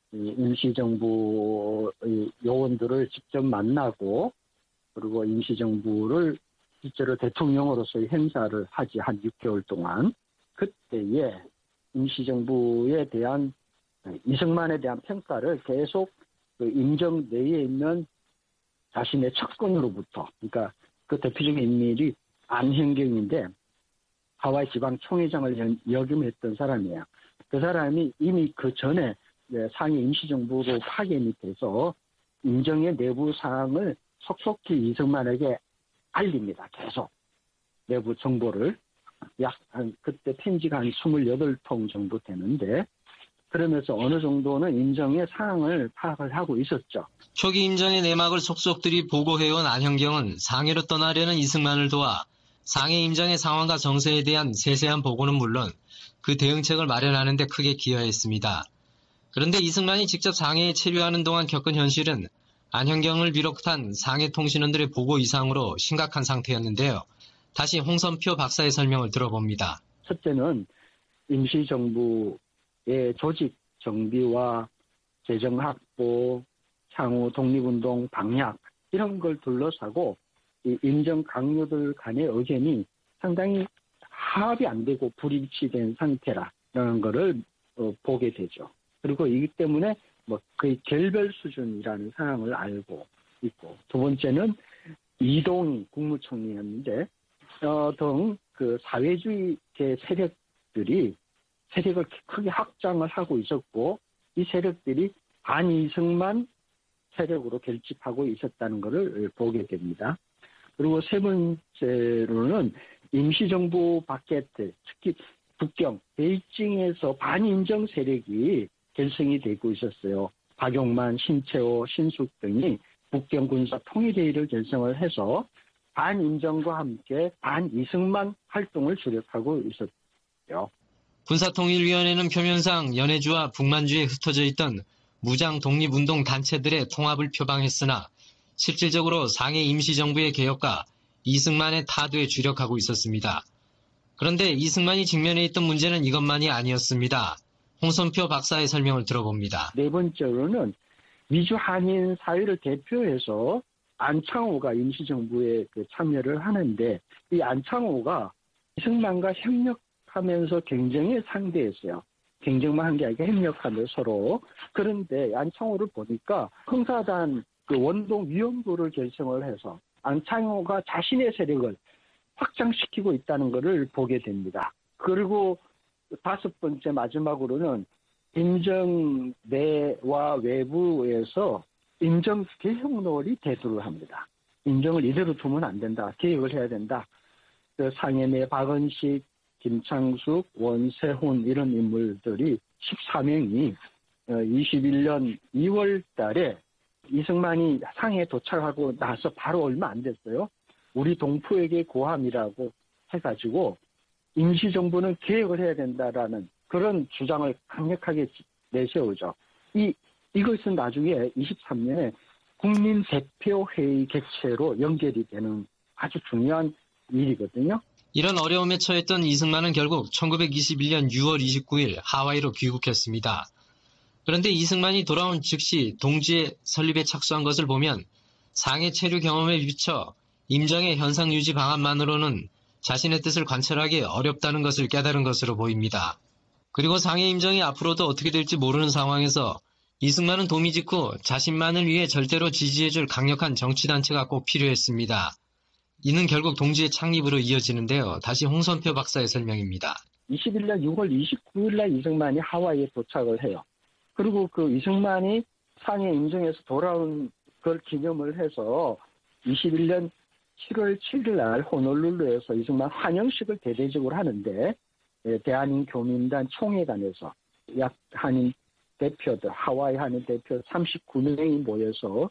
임시정부 요원들을 직접 만나고 그리고 임시정부를 실제로 대통령으로서의 행사를 하지 한 6개월 동안 그때에 임시정부에 대한 이승만에 대한 평가를 계속 임정 내에 있는 자신의 측근으로부터, 그러니까 그 대표적인 인물이 안현경인데 하와이 지방 총회장을 역임했던 사람이에요. 그 사람이 이미 그 전에 상해 임시정부로 파견이 돼서 임정의 내부 사항을 속속히 이승만에게 알립니다. 계속 내부 정보를 그때 편지가 한 28통 정도 되는데. 그러면서 어느 정도는 임정의 상황을 파악을 하고 있었죠. 초기 임정의 내막을 속속들이 보고해온 안현경은 상해로 떠나려는 이승만을 도와 상해 임정의 상황과 정세에 대한 세세한 보고는 물론 그 대응책을 마련하는 데 크게 기여했습니다. 그런데 이승만이 직접 상해에 체류하는 동안 겪은 현실은 안현경을 비롯한 상해 통신원들의 보고 이상으로 심각한 상태였는데요. 다시 홍선표 박사의 설명을 들어봅니다. 첫째는 임시정부 조직 정비와 재정 확보, 향후 독립운동 방향 이런 걸 둘러싸고 이 임정 강요들 간의 의견이 상당히 화합이 안 되고 불일치된 상태라는 거를 보게 되죠. 그리고 이기 때문에 거의 결별 수준이라는 상황을 알고 있고, 두 번째는 이동희 국무총리였는데 등 그 사회주의계 세력을 크게 확장을 하고 있었고, 이 세력들이 반이승만 세력으로 결집하고 있었다는 것을 보게 됩니다. 그리고 세 번째로는 임시정부 밖에 특히 북경, 베이징에서 반인정 세력이 결성이 되고 있었어요. 박용만, 신채호, 신숙 등이 북경 군사 통일회의를 결성을 해서 반인정과 함께 반이승만 활동을 주력하고 있었죠. 군사통일위원회는 표면상 연해주와 북만주에 흩어져 있던 무장 독립운동 단체들의 통합을 표방했으나 실질적으로 상해 임시정부의 개혁과 이승만의 타도에 주력하고 있었습니다. 그런데 이승만이 직면해 있던 문제는 이것만이 아니었습니다. 홍선표 박사의 설명을 들어봅니다. 네 번째로는 미주 한인 사회를 대표해서 안창호가 임시정부에 참여를 하는데, 이 안창호가 이승만과 협력하면서 경쟁에 상대했어요. 경쟁만 한 게 아니라 협력하면서 서로. 그런데 안창호를 보니까 흥사단 원동위원부를 결성을 해서 안창호가 자신의 세력을 확장시키고 있다는 것을 보게 됩니다. 그리고 다섯 번째 마지막으로는 임정 내와 외부에서 임정 개혁론이 대두를 합니다. 임정을 이대로 두면 안 된다. 개혁을 해야 된다. 상해 내 박은식, 김창숙, 원세훈 이런 인물들이 14명이 21년 2월 달에 이승만이 상해에 도착하고 나서 바로 얼마 안 됐어요. 우리 동포에게 고함이라고 해가지고 임시정부는 개혁을 해야 된다라는 그런 주장을 강력하게 내세우죠. 이것은 나중에 23년에 국민대표회의 개최로 연결이 되는 아주 중요한 일이거든요. 이런 어려움에 처했던 이승만은 결국 1921년 6월 29일 하와이로 귀국했습니다. 그런데 이승만이 돌아온 즉시 동지회 설립에 착수한 것을 보면 상해 체류 경험에 비춰 임정의 현상 유지 방안만으로는 자신의 뜻을 관철하기 어렵다는 것을 깨달은 것으로 보입니다. 그리고 상해 임정이 앞으로도 어떻게 될지 모르는 상황에서 이승만은 도미 직후 자신만을 위해 절대로 지지해줄 강력한 정치단체가 꼭 필요했습니다. 이는 결국 동지의 창립으로 이어지는데요. 다시 홍선표 박사의 설명입니다. 21년 6월 29일 날 이승만이 하와이에 도착을 해요. 그리고 그 이승만이 상해 임정에서 돌아온 걸 기념을 해서 21년 7월 7일 날 호놀룰루에서 이승만 환영식을 대대적으로 하는데, 대한인 교민단 총회관에서 약 한인 대표들, 하와이 한인 대표 39명이 모여서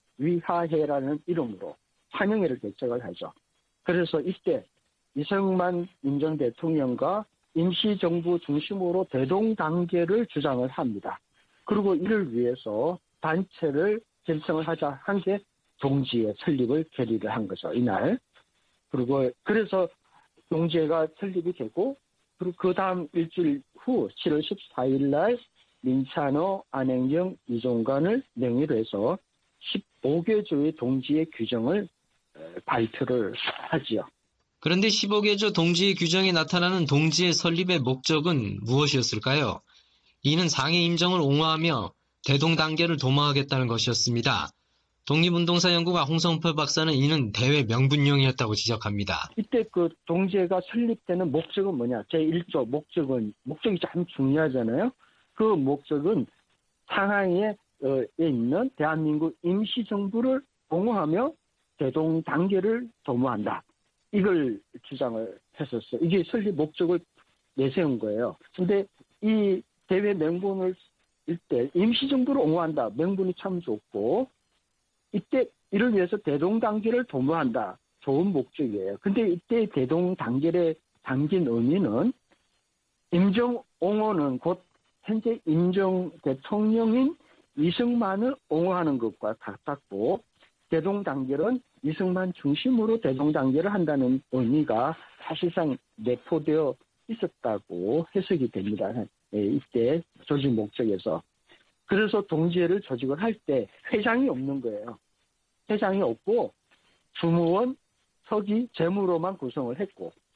위하회라는 이름으로 환영회를 개최를 하죠. 그래서 이때 이승만 임정 대통령과 임시정부 중심으로 대동단계를 주장을 합니다. 그리고 이를 위해서 단체를 결성을 하자 한 게 동지회 설립을 결의를 한 거죠, 이날. 그리고 그래서 동지회가 설립이 되고, 그리고 그 다음 일주일 후 7월 14일 날 민찬호, 안행경, 이종관을 명의로 해서 15개조의 동지회 규정을 발표를 하지요. 그런데 15개조 동지회 규정에 나타나는 동지회 설립의 목적은 무엇이었을까요? 이는 상해 임정을 옹호하며 대동단계를 도모하겠다는 것이었습니다. 독립운동사 연구가 홍성표 박사는 이는 대외 명분용이었다고 지적합니다. 이때 그 동지회가 설립되는 목적은 뭐냐? 제1조 목적이 참 중요하잖아요. 그 목적은 상하이에 있는 대한민국 임시정부를 옹호하며 대동단계를 도모한다. 이걸 주장을 했었어요. 이게 설립 목적을 내세운 거예요. 근데 이 대외 명분을 일때 임시정부를 옹호한다. 명분이 참 좋고, 이때 이를 위해서 대동단계를 도모한다. 좋은 목적이에요. 근데 이때 대동단계에 담긴 의미는 임정 옹호는 곧 현재 임정 대통령인 이승만을 옹호하는 것과 같았고, 대동단계는 이승만 중심으로 대동단계를 한다는 의미가 사실상 내포되어 있었다고 해석이 됩니다. 이때 조직 목적에서. 그래서 동지회를 조직을 할 때 회장이 없는 거예요. 회장이 없고 주무원, 서기, 재무로만 구성을 했고,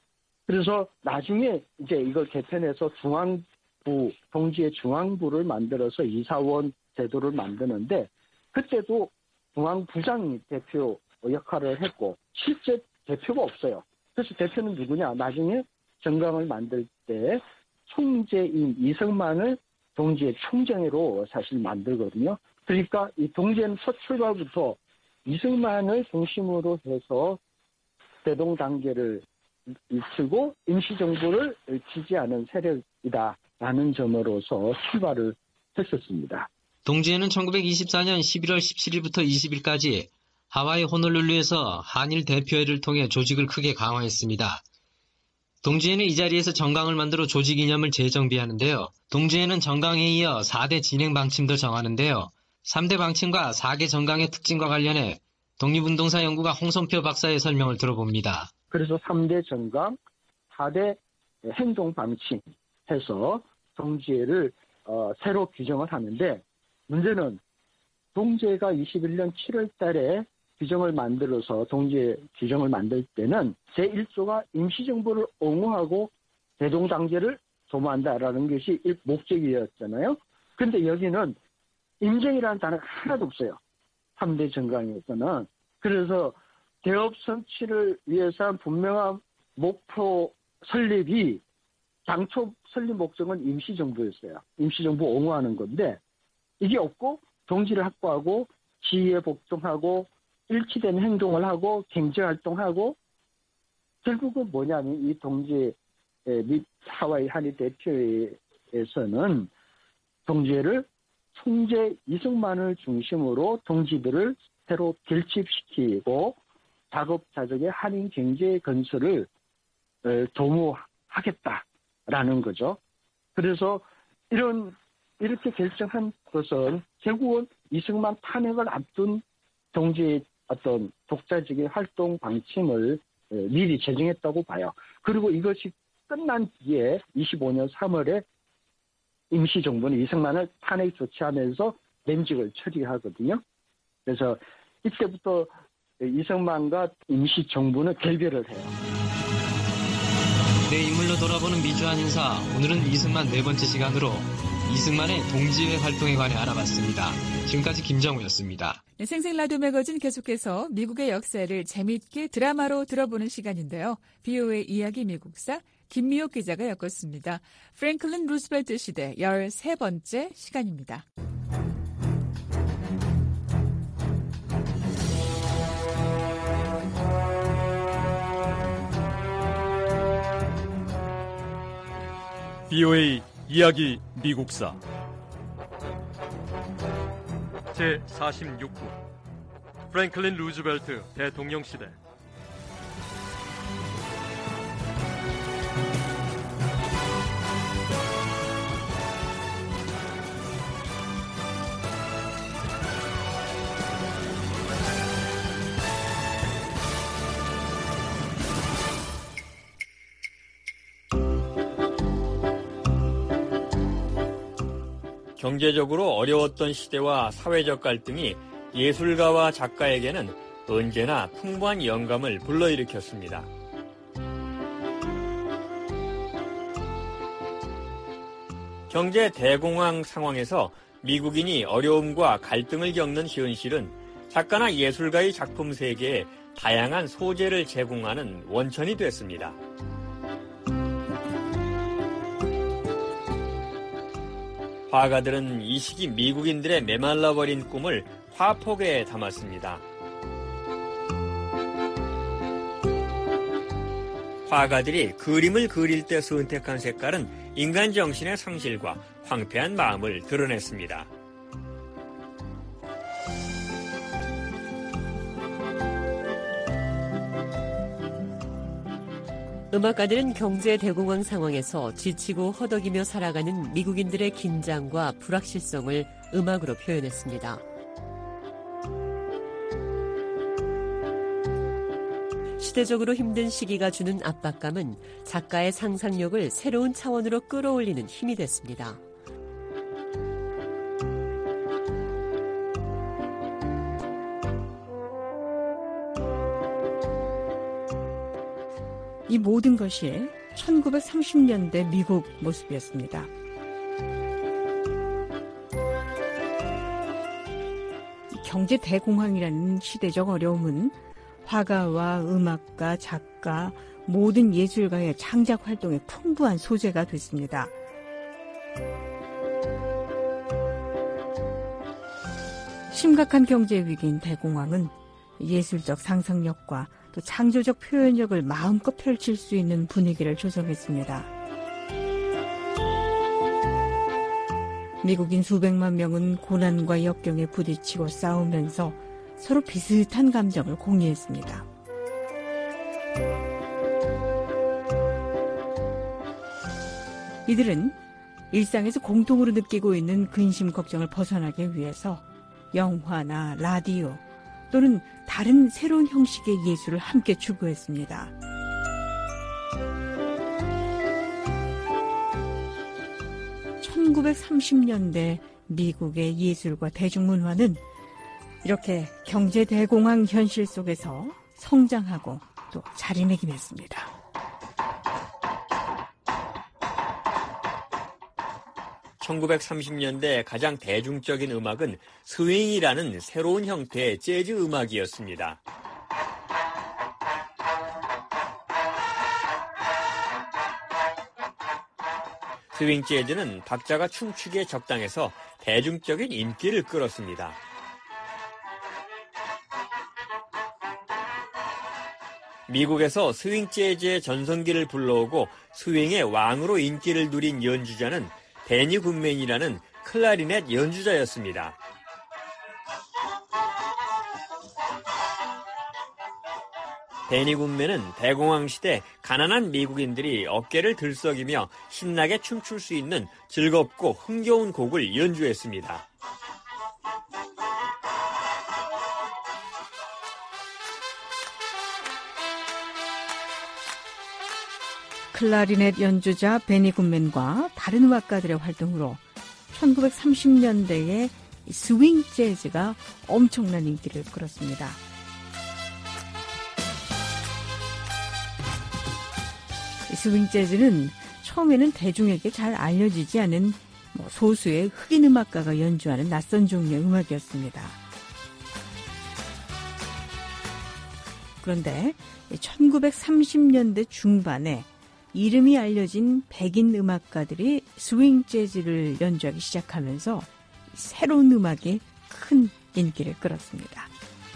그래서 나중에 이제 이걸 개편해서 중앙부, 동지의 중앙부를 만들어서 이사원 제도를 만드는데 그때도 중앙부장이 대표 역할을 했고 실제 대표가 없어요. 그래서 대표는 누구냐? 나중에 정강을 만들 때 총재인 이승만을 동지의 총재로 사실 만들거든요. 그러니까 이 동지는 첫 출발부터 이승만을 중심으로 해서 대동단계를 이끌고 임시정부를 지지하는 세력이다라는 점으로서 출발을 했었습니다. 동지회는 1924년 11월 17일부터 20일까지 하와이 호놀룰루에서 한일 대표회를 통해 조직을 크게 강화했습니다. 동지회는 이 자리에서 정강을 만들어 조직 이념을 재정비하는데요. 동지회는 정강에 이어 4대 진행 방침도 정하는데요. 3대 방침과 4개 정강의 특징과 관련해 독립운동사 연구가 홍성표 박사의 설명을 들어봅니다. 그래서 3대 정강, 4대 행동 방침 해서 동지회를 새로 규정을 하는데 문제는 동지회가 21년 7월 달에 규정을 만들어서 동지회 규정을 만들 때는 제1조가 임시정부를 옹호하고 대동단계를 도모한다라는 것이 목적이었잖아요. 그런데 여기는 임정이라는 단어가 하나도 없어요. 3대 정강에서는. 그래서 대업 성취를 위해서 분명한 목표 설립이 당초 설립 목적은 임시정부였어요. 임시정부 옹호하는 건데 이게 없고 동지를 확보하고 지위에 복종하고 일치된 행동을 하고 경제활동하고 결국은 뭐냐면 이 동지회 및 하와이 한일 대표회에서는 동지회를 총재 이승만을 중심으로 동지들을 새로 결집시키고 자급자족의 한인 경제 건설을 도모하겠다라는 거죠. 그래서 이렇게 결정한 것은 결국은 이승만 탄핵을 앞둔 동지의 어떤 독자적인 활동 방침을 미리 제정했다고 봐요. 그리고 이것이 끝난 뒤에 25년 3월에 임시정부는 이승만을 탄핵 조치하면서 면직을 처리하거든요. 그래서 이때부터 이승만과 임시정부는 결별을 해요. 내 인물로 돌아보는 미주한 인사, 오늘은 이승만 네 번째 시간으로 이승만의 동지회 활동에 관해 알아봤습니다. 지금까지 김정우였습니다. 네, 생생라디오 매거진 계속해서 미국의 역사를 재미있게 드라마로 들어보는 시간인데요. BOA 이야기 미국사 김미옥 기자가 엮었습니다. 프랭클린 루스벨트 시대 13번째 시간입니다. BOA 이야기 미국사 제46부 프랭클린 루즈벨트 대통령 시대. 경제적으로 어려웠던 시대와 사회적 갈등이 예술가와 작가에게는 언제나 풍부한 영감을 불러일으켰습니다. 경제 대공황 상황에서 미국인이 어려움과 갈등을 겪는 현실은 작가나 예술가의 작품 세계에 다양한 소재를 제공하는 원천이 됐습니다. 화가들은 이 시기 미국인들의 메말라버린 꿈을 화폭에 담았습니다. 화가들이 그림을 그릴 때 선택한 색깔은 인간 정신의 상실과 황폐한 마음을 드러냈습니다. 음악가들은 경제 대공황 상황에서 지치고 허덕이며 살아가는 미국인들의 긴장과 불확실성을 음악으로 표현했습니다. 시대적으로 힘든 시기가 주는 압박감은 작가의 상상력을 새로운 차원으로 끌어올리는 힘이 됐습니다. 이 모든 것이 1930년대 미국 모습이었습니다. 경제 대공황이라는 시대적 어려움은 화가와 음악가, 작가, 모든 예술가의 창작 활동에 풍부한 소재가 됐습니다. 심각한 경제 위기인 대공황은 예술적 상상력과 또 창조적 표현력을 마음껏 펼칠 수 있는 분위기를 조성했습니다. 미국인 수백만 명은 고난과 역경에 부딪히고 싸우면서 서로 비슷한 감정을 공유했습니다. 이들은 일상에서 공통으로 느끼고 있는 근심 걱정을 벗어나기 위해서 영화나 라디오 또는 다른 새로운 형식의 예술을 함께 추구했습니다. (1930년대) 미국의 예술과 대중문화는 이렇게 경제 대공황 현실 속에서 성장하고 또 자리매김했습니다. (1930년대) 가장 대중적인 음악은 스윙이라는 새로운 형태의 재즈 음악이었습니다. 스윙 재즈는 박자가 춤추기에 적당해서 대중적인 인기를 끌었습니다. 미국에서 스윙 재즈의 전성기를 불러오고 스윙의 왕으로 인기를 누린 연주자는 베니 굿맨이라는 클라리넷 연주자였습니다. 베니 굿맨은 대공황 시대 가난한 미국인들이 어깨를 들썩이며 신나게 춤출 수 있는 즐겁고 흥겨운 곡을 연주했습니다. 클라리넷 연주자 베니 굿맨과 다른 음악가들의 활동으로 1930년대에 스윙 재즈가 엄청난 인기를 끌었습니다. 스윙 재즈는 처음에는 대중에게 잘 알려지지 않은 소수의 흑인 음악가가 연주하는 낯선 종류의 음악이었습니다. 그런데 1930년대 중반에 이름이 알려진 백인 음악가들이 스윙 재즈를 연주하기 시작하면서 새로운 음악이 큰 인기를 끌었습니다.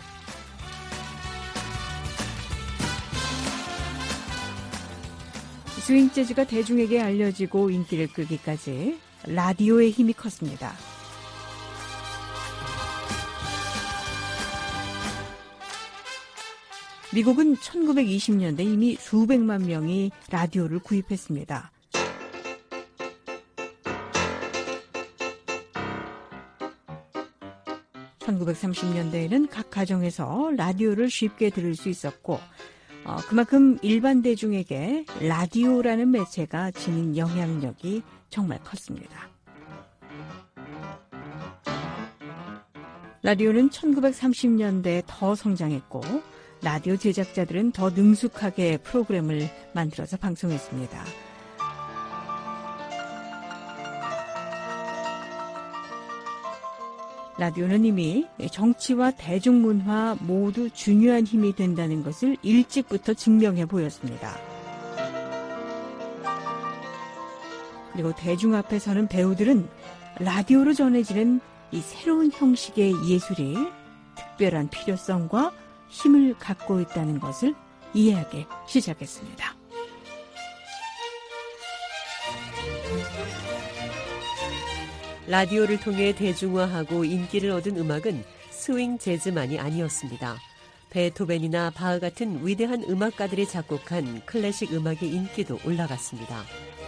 스윙 재즈가 대중에게 알려지고 인기를 끌기까지 라디오의 힘이 컸습니다. 미국은 1920년대 이미 수백만 명이 라디오를 구입했습니다. (1930년대에는) 각 가정에서 라디오를 쉽게 들을 수 있었고 그만큼 일반 대중에게 라디오라는 매체가 지닌 영향력이 정말 컸습니다. 라디오는 1930년대에 더 성장했고 라디오 제작자들은 더 능숙하게 프로그램을 만들어서 방송했습니다. 라디오는 이미 정치와 대중문화 모두 중요한 힘이 된다는 것을 일찍부터 증명해 보였습니다. 그리고 대중 앞에 서는 배우들은 라디오로 전해지는 이 새로운 형식의 예술이 특별한 필요성과 힘을 갖고 있다는 것을 이해하기 시작했습니다. 라디오를 통해 대중화하고 인기를 얻은 음악은 스윙 재즈만이 아니었습니다. 베토벤이나 바흐 같은 위대한 음악가들이 작곡한 클래식 음악의 인기도 올라갔습니다.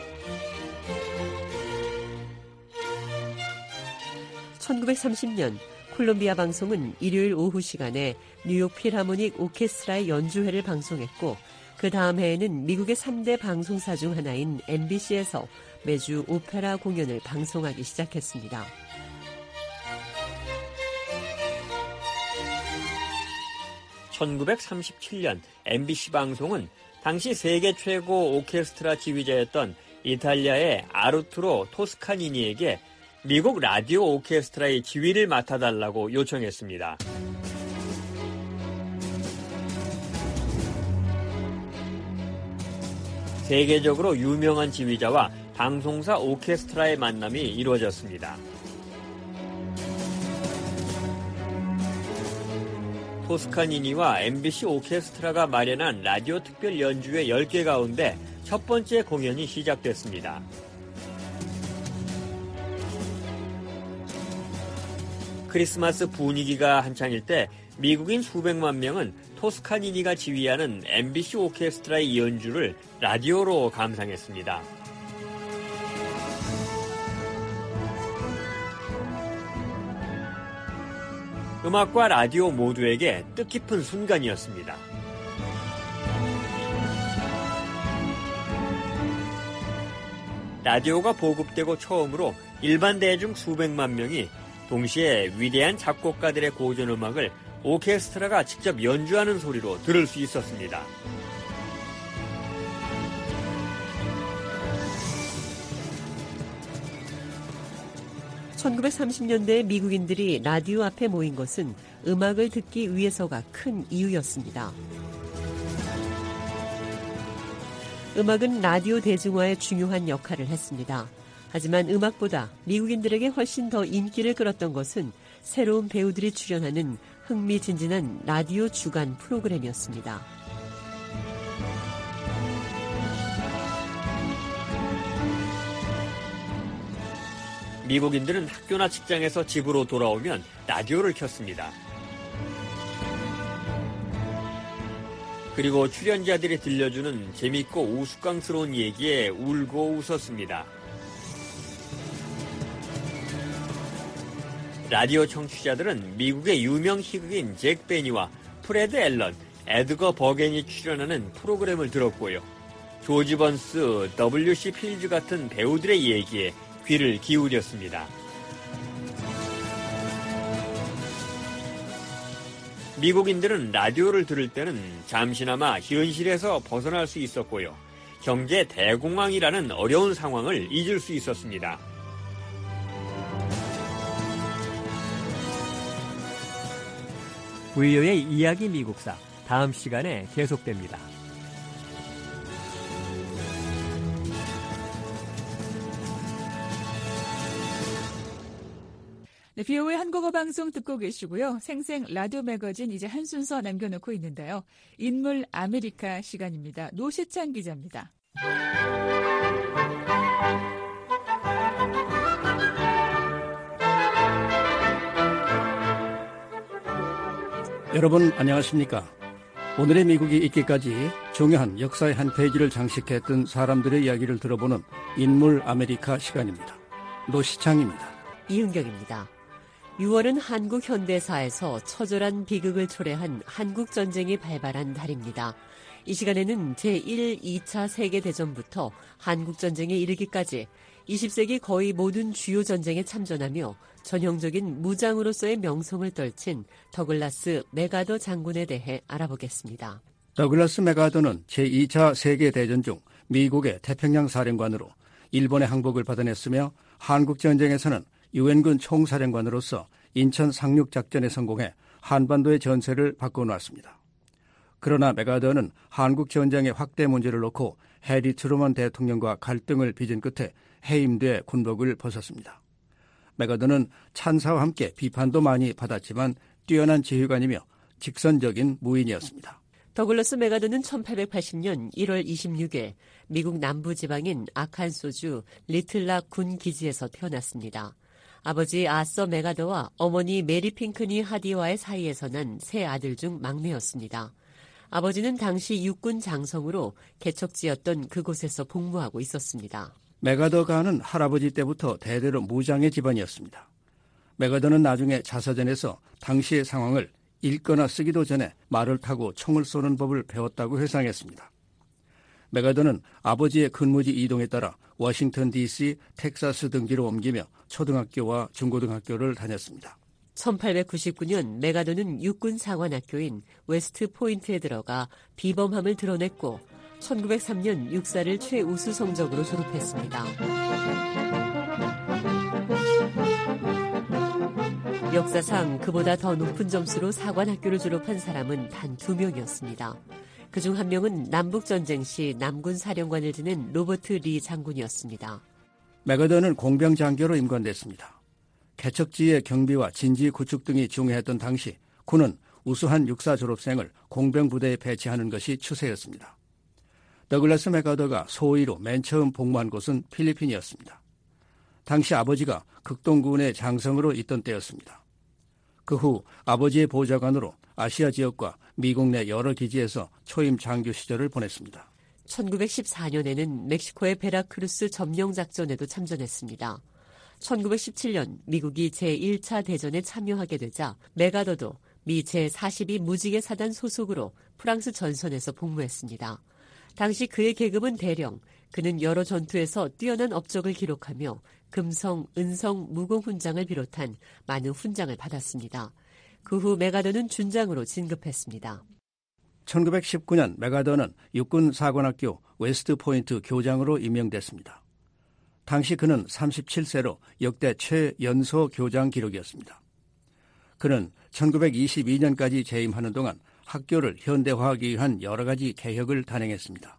(1930년) 콜롬비아 방송은 일요일 오후 시간에 뉴욕 필하모닉 오케스트라의 연주회를 방송했고 그 다음 해에는 미국의 3대 방송사 중 하나인 MBC에서 매주 오페라 공연을 방송하기 시작했습니다. (1937년) MBC 방송은 당시 세계 최고 오케스트라 지휘자였던 이탈리아의 아르투로 토스카니니에게 미국 라디오 오케스트라의 지휘를 맡아달라고 요청했습니다. 세계적으로 유명한 지휘자와 방송사 오케스트라의 만남이 이루어졌습니다. 토스카니니와 MBC 오케스트라가 마련한 라디오 특별 연주회 10개 가운데 첫 번째 공연이 시작됐습니다. 크리스마스 분위기가 한창일 때 미국인 수백만 명은 토스카니니가 지휘하는 MBC 오케스트라의 연주를 라디오로 감상했습니다. 음악과 라디오 모두에게 뜻깊은 순간이었습니다. 라디오가 보급되고 처음으로 일반 대중 수백만 명이 동시에 위대한 작곡가들의 고전 음악을 오케스트라가 직접 연주하는 소리로 들을 수 있었습니다. (1930년대) 미국인들이 라디오 앞에 모인 것은 음악을 듣기 위해서가 큰 이유였습니다. 음악은 라디오 대중화에 중요한 역할을 했습니다. 하지만 음악보다 미국인들에게 훨씬 더 인기를 끌었던 것은 새로운 배우들이 출연하는 흥미진진한 라디오 주간 프로그램이었습니다. 미국인들은 학교나 직장에서 집으로 돌아오면 라디오를 켰습니다. 그리고 출연자들이 들려주는 재밌고 우스꽝스러운 얘기에 울고 웃었습니다. 라디오 청취자들은 미국의 유명 희극인 잭 베니와 프레드 앨런, 에드거 버겐이 출연하는 프로그램을 들었고요. 조지 번스, W.C. 필즈 같은 배우들의 얘기에 귀를 기울였습니다. 미국인들은 라디오를 들을 때는 잠시나마 현실에서 벗어날 수 있었고요. 경제 대공황이라는 어려운 상황을 잊을 수 있었습니다. VOA의 이야기 미국사, 다음 시간에 계속됩니다. 네, VOA 한국어 방송 듣고 계시고요. 생생 라디오 매거진 이제 한 순서 남겨놓고 있는데요. 인물 아메리카 시간입니다. 노시찬 기자입니다. 여러분 안녕하십니까? 오늘의 미국이 있기까지 중요한 역사의 한 페이지를 장식했던 사람들의 이야기를 들어보는 인물 아메리카 시간입니다. 노시창입니다. 이은경입니다. 6월은 한국 현대사에서 처절한 비극을 초래한 한국전쟁이 발발한 달입니다. 이 시간에는 제1, 2차 세계대전부터 한국전쟁에 이르기까지 20세기 거의 모든 주요 전쟁에 참전하며 전형적인 무장으로서의 명성을 떨친 더글라스 맥아더 장군에 대해 알아보겠습니다. 더글라스 맥아더는 제2차 세계대전 중 미국의 태평양 사령관으로 일본의 항복을 받아냈으며 한국전쟁에서는 유엔군 총사령관으로서 인천 상륙작전에 성공해 한반도의 전세를 바꿔놓았습니다. 그러나 맥아더는 한국전쟁의 확대 문제를 놓고 해리 트루먼 대통령과 갈등을 빚은 끝에 해임돼 군복을 벗었습니다. 맥아더는 찬사와 함께 비판도 많이 받았지만 뛰어난 지휘관이며 직선적인 무인이었습니다. 더글라스 맥아더는 1880년 1월 26일 미국 남부지방인 아칸소주 리틀락 군 기지에서 태어났습니다. 아버지 아서 맥아더와 어머니 메리 핑크니 하디와의 사이에서 난 세 아들 중 막내였습니다. 아버지는 당시 육군 장성으로 개척지였던 그곳에서 복무하고 있었습니다. 맥아더가는 할아버지 때부터 대대로 무장의 집안이었습니다. 맥아더는 나중에 자서전에서 당시의 상황을 읽거나 쓰기도 전에 말을 타고 총을 쏘는 법을 배웠다고 회상했습니다. 맥아더는 아버지의 근무지 이동에 따라 워싱턴 DC, 텍사스 등지로 옮기며 초등학교와 중고등학교를 다녔습니다. 1899년 맥아더는 육군 사관학교인 웨스트 포인트에 들어가 비범함을 드러냈고 1903년 육사를 최우수 성적으로 졸업했습니다. 역사상 그보다 더 높은 점수로 사관학교를 졸업한 사람은 단 2명이었습니다. 그중 한 명은 남북전쟁 시 남군 사령관을 지낸 로버트 리 장군이었습니다. 맥아더는 공병장교로 임관됐습니다. 개척지의 경비와 진지 구축 등이 중요했던 당시 군은 우수한 육사 졸업생을 공병부대에 배치하는 것이 추세였습니다. 더글라스 맥아더가 소위로 맨 처음 복무한 곳은 필리핀이었습니다. 당시 아버지가 극동군의 장성으로 있던 때였습니다. 그 후 아버지의 보좌관으로 아시아 지역과 미국 내 여러 기지에서 초임 장교 시절을 보냈습니다. 1914년에는 멕시코의 베라크루스 점령 작전에도 참전했습니다. 1917년 미국이 제1차 대전에 참여하게 되자 맥아더도 미 제42 무지개 사단 소속으로 프랑스 전선에서 복무했습니다. 당시 그의 계급은 대령, 그는 여러 전투에서 뛰어난 업적을 기록하며 금성, 은성, 무공훈장을 비롯한 많은 훈장을 받았습니다. 그 후 맥아더는 준장으로 진급했습니다. 1919년 맥아더는 육군사관학교 웨스트포인트 교장으로 임명됐습니다. 당시 그는 37세로 역대 최연소 교장 기록이었습니다. 그는 1922년까지 재임하는 동안 학교를 현대화하기 위한 여러 가지 개혁을 단행했습니다.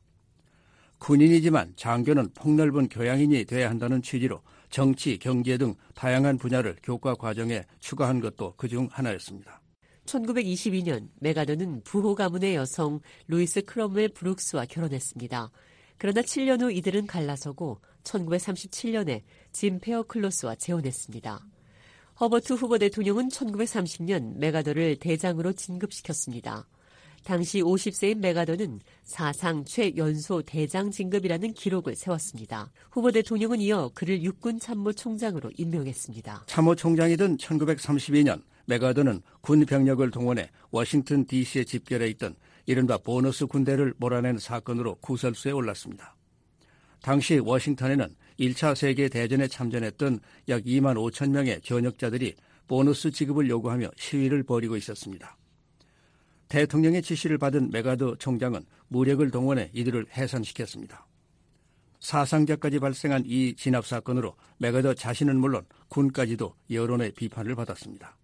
군인이지만 장교는 폭넓은 교양인이 돼야 한다는 취지로 정치, 경제 등 다양한 분야를 교과 과정에 추가한 것도 그중 하나였습니다. 1922년 맥아더는 부호 가문의 여성 루이스 크롬웰 브룩스와 결혼했습니다. 그러나 7년 후 이들은 갈라서고 1937년에 짐 페어 클로스와 재혼했습니다. 허버트 후보 대통령은 1930년 맥아더를 대장으로 진급시켰습니다. 당시 50세인 맥아더는 사상 최연소 대장 진급이라는 기록을 세웠습니다. 후보 대통령은 이어 그를 육군 참모총장으로 임명했습니다. 참모총장이던 1932년 맥아더는 군 병력을 동원해 워싱턴 DC에 집결해 있던 이른바 보너스 군대를 몰아낸 사건으로 구설수에 올랐습니다. 당시 워싱턴에는 1차 세계대전에 참전했던 약 2만 5천 명의 전역자들이 보너스 지급을 요구하며 시위를 벌이고 있었습니다. 대통령의 지시를 받은 맥아더 총장은 무력을 동원해 이들을 해산시켰습니다. 사상자까지 발생한 이 진압 사건으로 맥아더 자신은 물론 군까지도 여론의 비판을 받았습니다.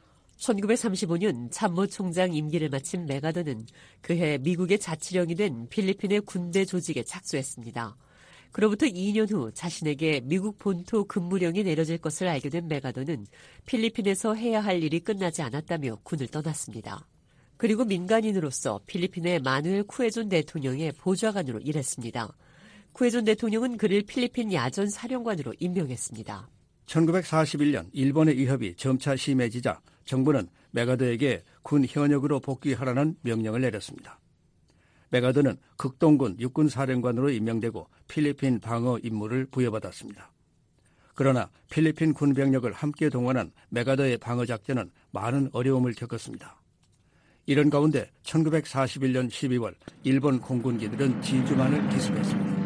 1935년 참모총장 임기를 마친 맥아더는 그해 미국의 자치령이 된 필리핀의 군대 조직에 착수했습니다. 그로부터 2년 후 자신에게 미국 본토 근무령이 내려질 것을 알게 된 맥아더는 필리핀에서 해야 할 일이 끝나지 않았다며 군을 떠났습니다. 그리고 민간인으로서 필리핀의 마누엘 쿠에존 대통령의 보좌관으로 일했습니다. 쿠에존 대통령은 그를 필리핀 야전 사령관으로 임명했습니다. 1941년 일본의 위협이 점차 심해지자 정부는 맥아더에게 군 현역으로 복귀하라는 명령을 내렸습니다. 맥아더는 극동군 육군사령관으로 임명되고 필리핀 방어 임무를 부여받았습니다. 그러나 필리핀 군병력을 함께 동원한 맥아더의 방어 작전은 많은 어려움을 겪었습니다. 이런 가운데 1941년 12월 일본 공군기들은 지주만을 기습했습니다.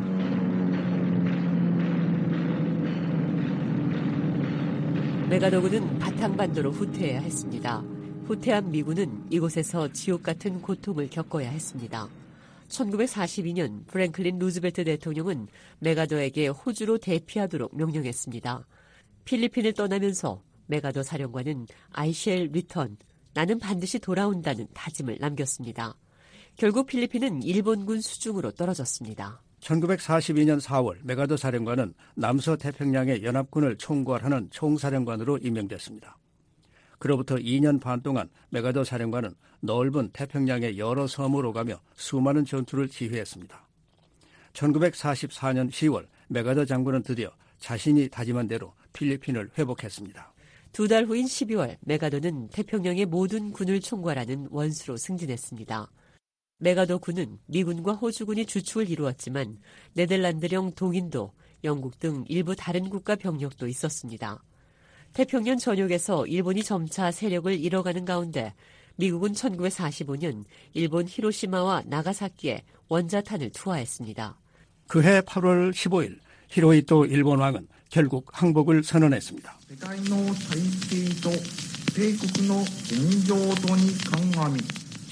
맥아더군은 바탕반도로 후퇴해야 했습니다. 후퇴한 미군은 이곳에서 지옥 같은 고통을 겪어야 했습니다. 1942년 프랭클린 루즈벨트 대통령은 맥아더에게 호주로 대피하도록 명령했습니다. 필리핀을 떠나면서 맥아더 사령관은 I shall return, 나는 반드시 돌아온다는 다짐을 남겼습니다. 결국 필리핀은 일본군 수중으로 떨어졌습니다. 1942년 4월 맥아더 사령관은 남서태평양의 연합군을 총괄하는 총사령관으로 임명됐습니다. 그로부터 2년 반 동안 맥아더 사령관은 넓은 태평양의 여러 섬을 오가며 수많은 전투를 지휘했습니다. 1944년 10월 맥아더 장군은 드디어 자신이 다짐한 대로 필리핀을 회복했습니다. 2달 후인 12월 맥아더는 태평양의 모든 군을 총괄하는 원수로 승진했습니다. 맥아더 군은 미군과 호주군이 주축을 이루었지만 네덜란드령 동인도, 영국 등 일부 다른 국가 병력도 있었습니다. 태평양 전역에서 일본이 점차 세력을 잃어가는 가운데 미국은 1945년 일본 히로시마와 나가사키에 원자탄을 투하했습니다. 그해 8월 15일 히로히토 일본 왕은 결국 항복을 선언했습니다.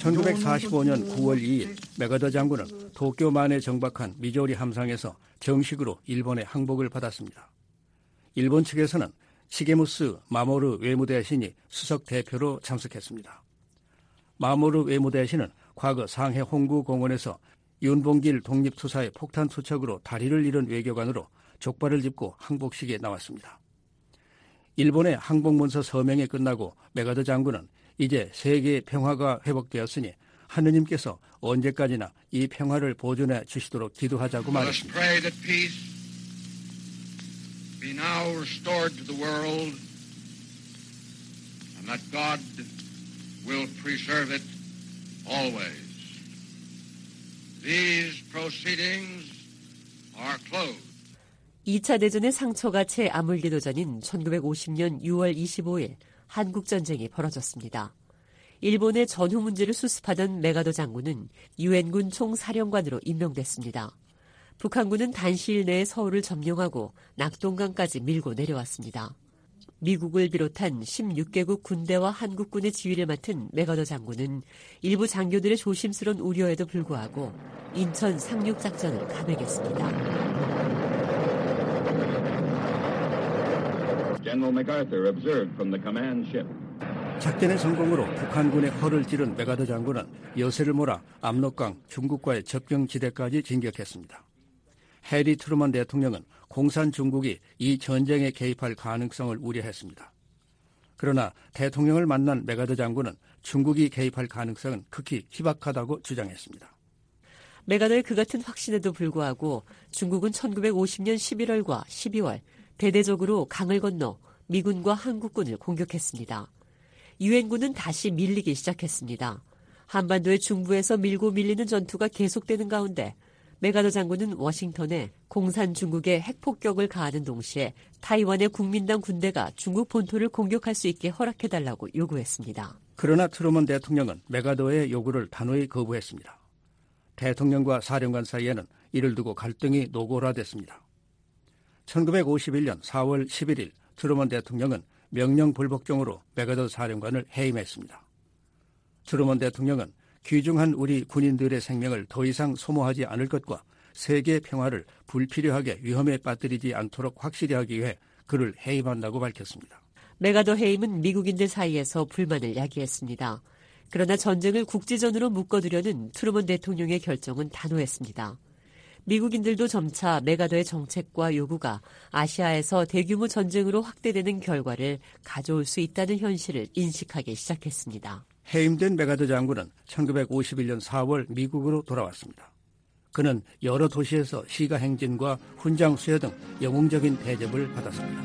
1945년 9월 2일 메가더 장군은 도쿄만에 정박한 미조리 함상에서 정식으로 일본의 항복을 받았습니다. 일본 측에서는 시게무스 마모루 외무대신이 수석 대표로 참석했습니다. 마모루 외무대신은 과거 상해 홍구공원에서 윤봉길 독립투사의 폭탄 투척으로 다리를 잃은 외교관으로 족발을 짚고 항복식에 나왔습니다. 일본의 항복문서 서명이 끝나고 메가더 장군은 이제 세계의 평화가 회복되었으니 하느님께서 언제까지나 이 평화를 보존해 주시도록 기도하자고 말했습니다. Be now restored to the world, and that God will preserve it always. These proceedings are closed. 2차 대전의 상처가 채 아물기도 전인 1950년 6월 25일 한국전쟁이 벌어졌습니다. 일본의 전후 문제를 수습하던 메가더 장군은 유엔군 총사령관으로 임명됐습니다. 북한군은 단시일 내에 서울을 점령하고 낙동강까지 밀고 내려왔습니다. 미국을 비롯한 16개국 군대와 한국군의 지휘를 맡은 메가더 장군은 일부 장교들의 조심스러운 우려에도 불구하고 인천 상륙작전을 감행했습니다. General MacArthur observed from the command ship. 작전의 성공으로 북한군의 허를 찌른 메가더 장군은 여세를 몰아 압록강 중국과의 접경지대까지 진격했습니다. 해리 트루먼 대통령은 공산 중국이 이 전쟁에 개입할 가능성을 우려했습니다. 그러나 대통령을 만난 메가더 장군은 중국이 개입할 가능성은 극히 희박하다고 주장했습니다. 메가더의 그 같은 확신에도 불구하고 중국은 1950년 11월과 12월 대대적으로 강을 건너 미군과 한국군을 공격했습니다. 유엔군은 다시 밀리기 시작했습니다. 한반도의 중부에서 밀고 밀리는 전투가 계속되는 가운데 메가더 장군은 워싱턴에 공산 중국의 핵폭격을 가하는 동시에 타이완의 국민당 군대가 중국 본토를 공격할 수 있게 허락해달라고 요구했습니다. 그러나 트루먼 대통령은 메가더의 요구를 단호히 거부했습니다. 대통령과 사령관 사이에는 이를 두고 갈등이 노골화됐습니다. 1951년 4월 11일 트루먼 대통령은 명령 불복종으로 메가더 사령관을 해임했습니다. 트루먼 대통령은 귀중한 우리 군인들의 생명을 더 이상 소모하지 않을 것과 세계 평화를 불필요하게 위험에 빠뜨리지 않도록 확실히 하기 위해 그를 해임한다고 밝혔습니다. 메가더 해임은 미국인들 사이에서 불만을 야기했습니다. 그러나 전쟁을 국지전으로 묶어두려는 트루먼 대통령의 결정은 단호했습니다. 미국인들도 점차 메가더의 정책과 요구가 아시아에서 대규모 전쟁으로 확대되는 결과를 가져올 수 있다는 현실을 인식하기 시작했습니다. 해임된 메가더 장군은 1951년 4월 미국으로 돌아왔습니다. 그는 여러 도시에서 시가 행진과 훈장 수여 등 영웅적인 대접을 받았습니다.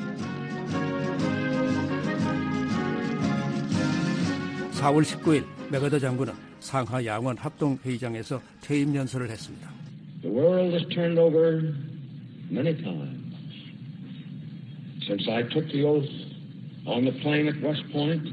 4월 19일 메가더 장군은 상하 양원 합동회의장에서 퇴임 연설을 했습니다. The world has turned over many times since I took the oath on the plain at West Point.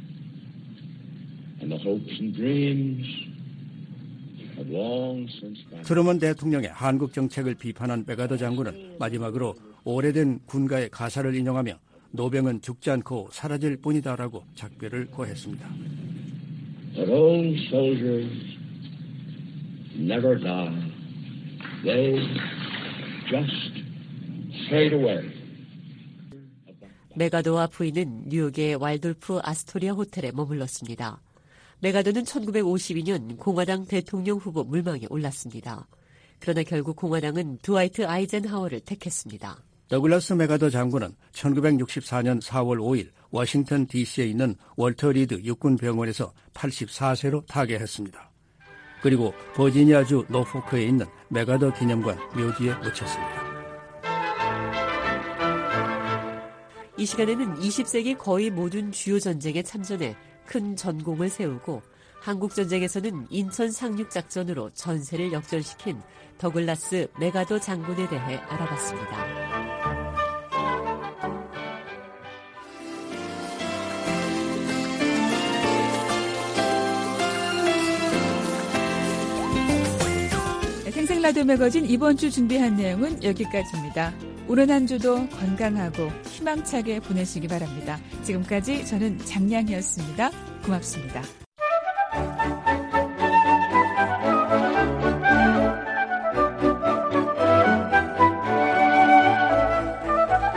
And the hopes and dreams have long since died. 트루먼 대통령의 한국 정책을 비판한 메가더 장군은 마지막으로 오래된 군가의 가사를 인용하며 노병은 죽지 않고 사라질 뿐이다라고 작별을 고했습니다. But old soldiers never die. They just fade away. 메가더와 부인은 뉴욕의 왈돌프 아스토리아 호텔에 머물렀습니다. 메가더는 1952년 공화당 대통령 후보 물망에 올랐습니다. 그러나 결국 공화당은 드와이트 아이젠하워를 택했습니다. 더글라스 메가더 장군은 1964년 4월 5일 워싱턴 DC에 있는 월터 리드 육군병원에서 84세로 타계했습니다. 그리고 버지니아주 노포크에 있는 메가더 기념관 묘지에 묻혔습니다. 이 시간에는 20세기 거의 모든 주요 전쟁에 참전해 큰 전공을 세우고 한국전쟁에서는 인천 상륙작전으로 전세를 역전시킨 더글라스 메가더 장군에 대해 알아봤습니다. 생생라디오 매거진 이번 주 준비한 내용은 여기까지입니다. 오늘 한 주도 건강하고 희망차게 보내시기 바랍니다. 지금까지 저는 장량이었습니다. 고맙습니다.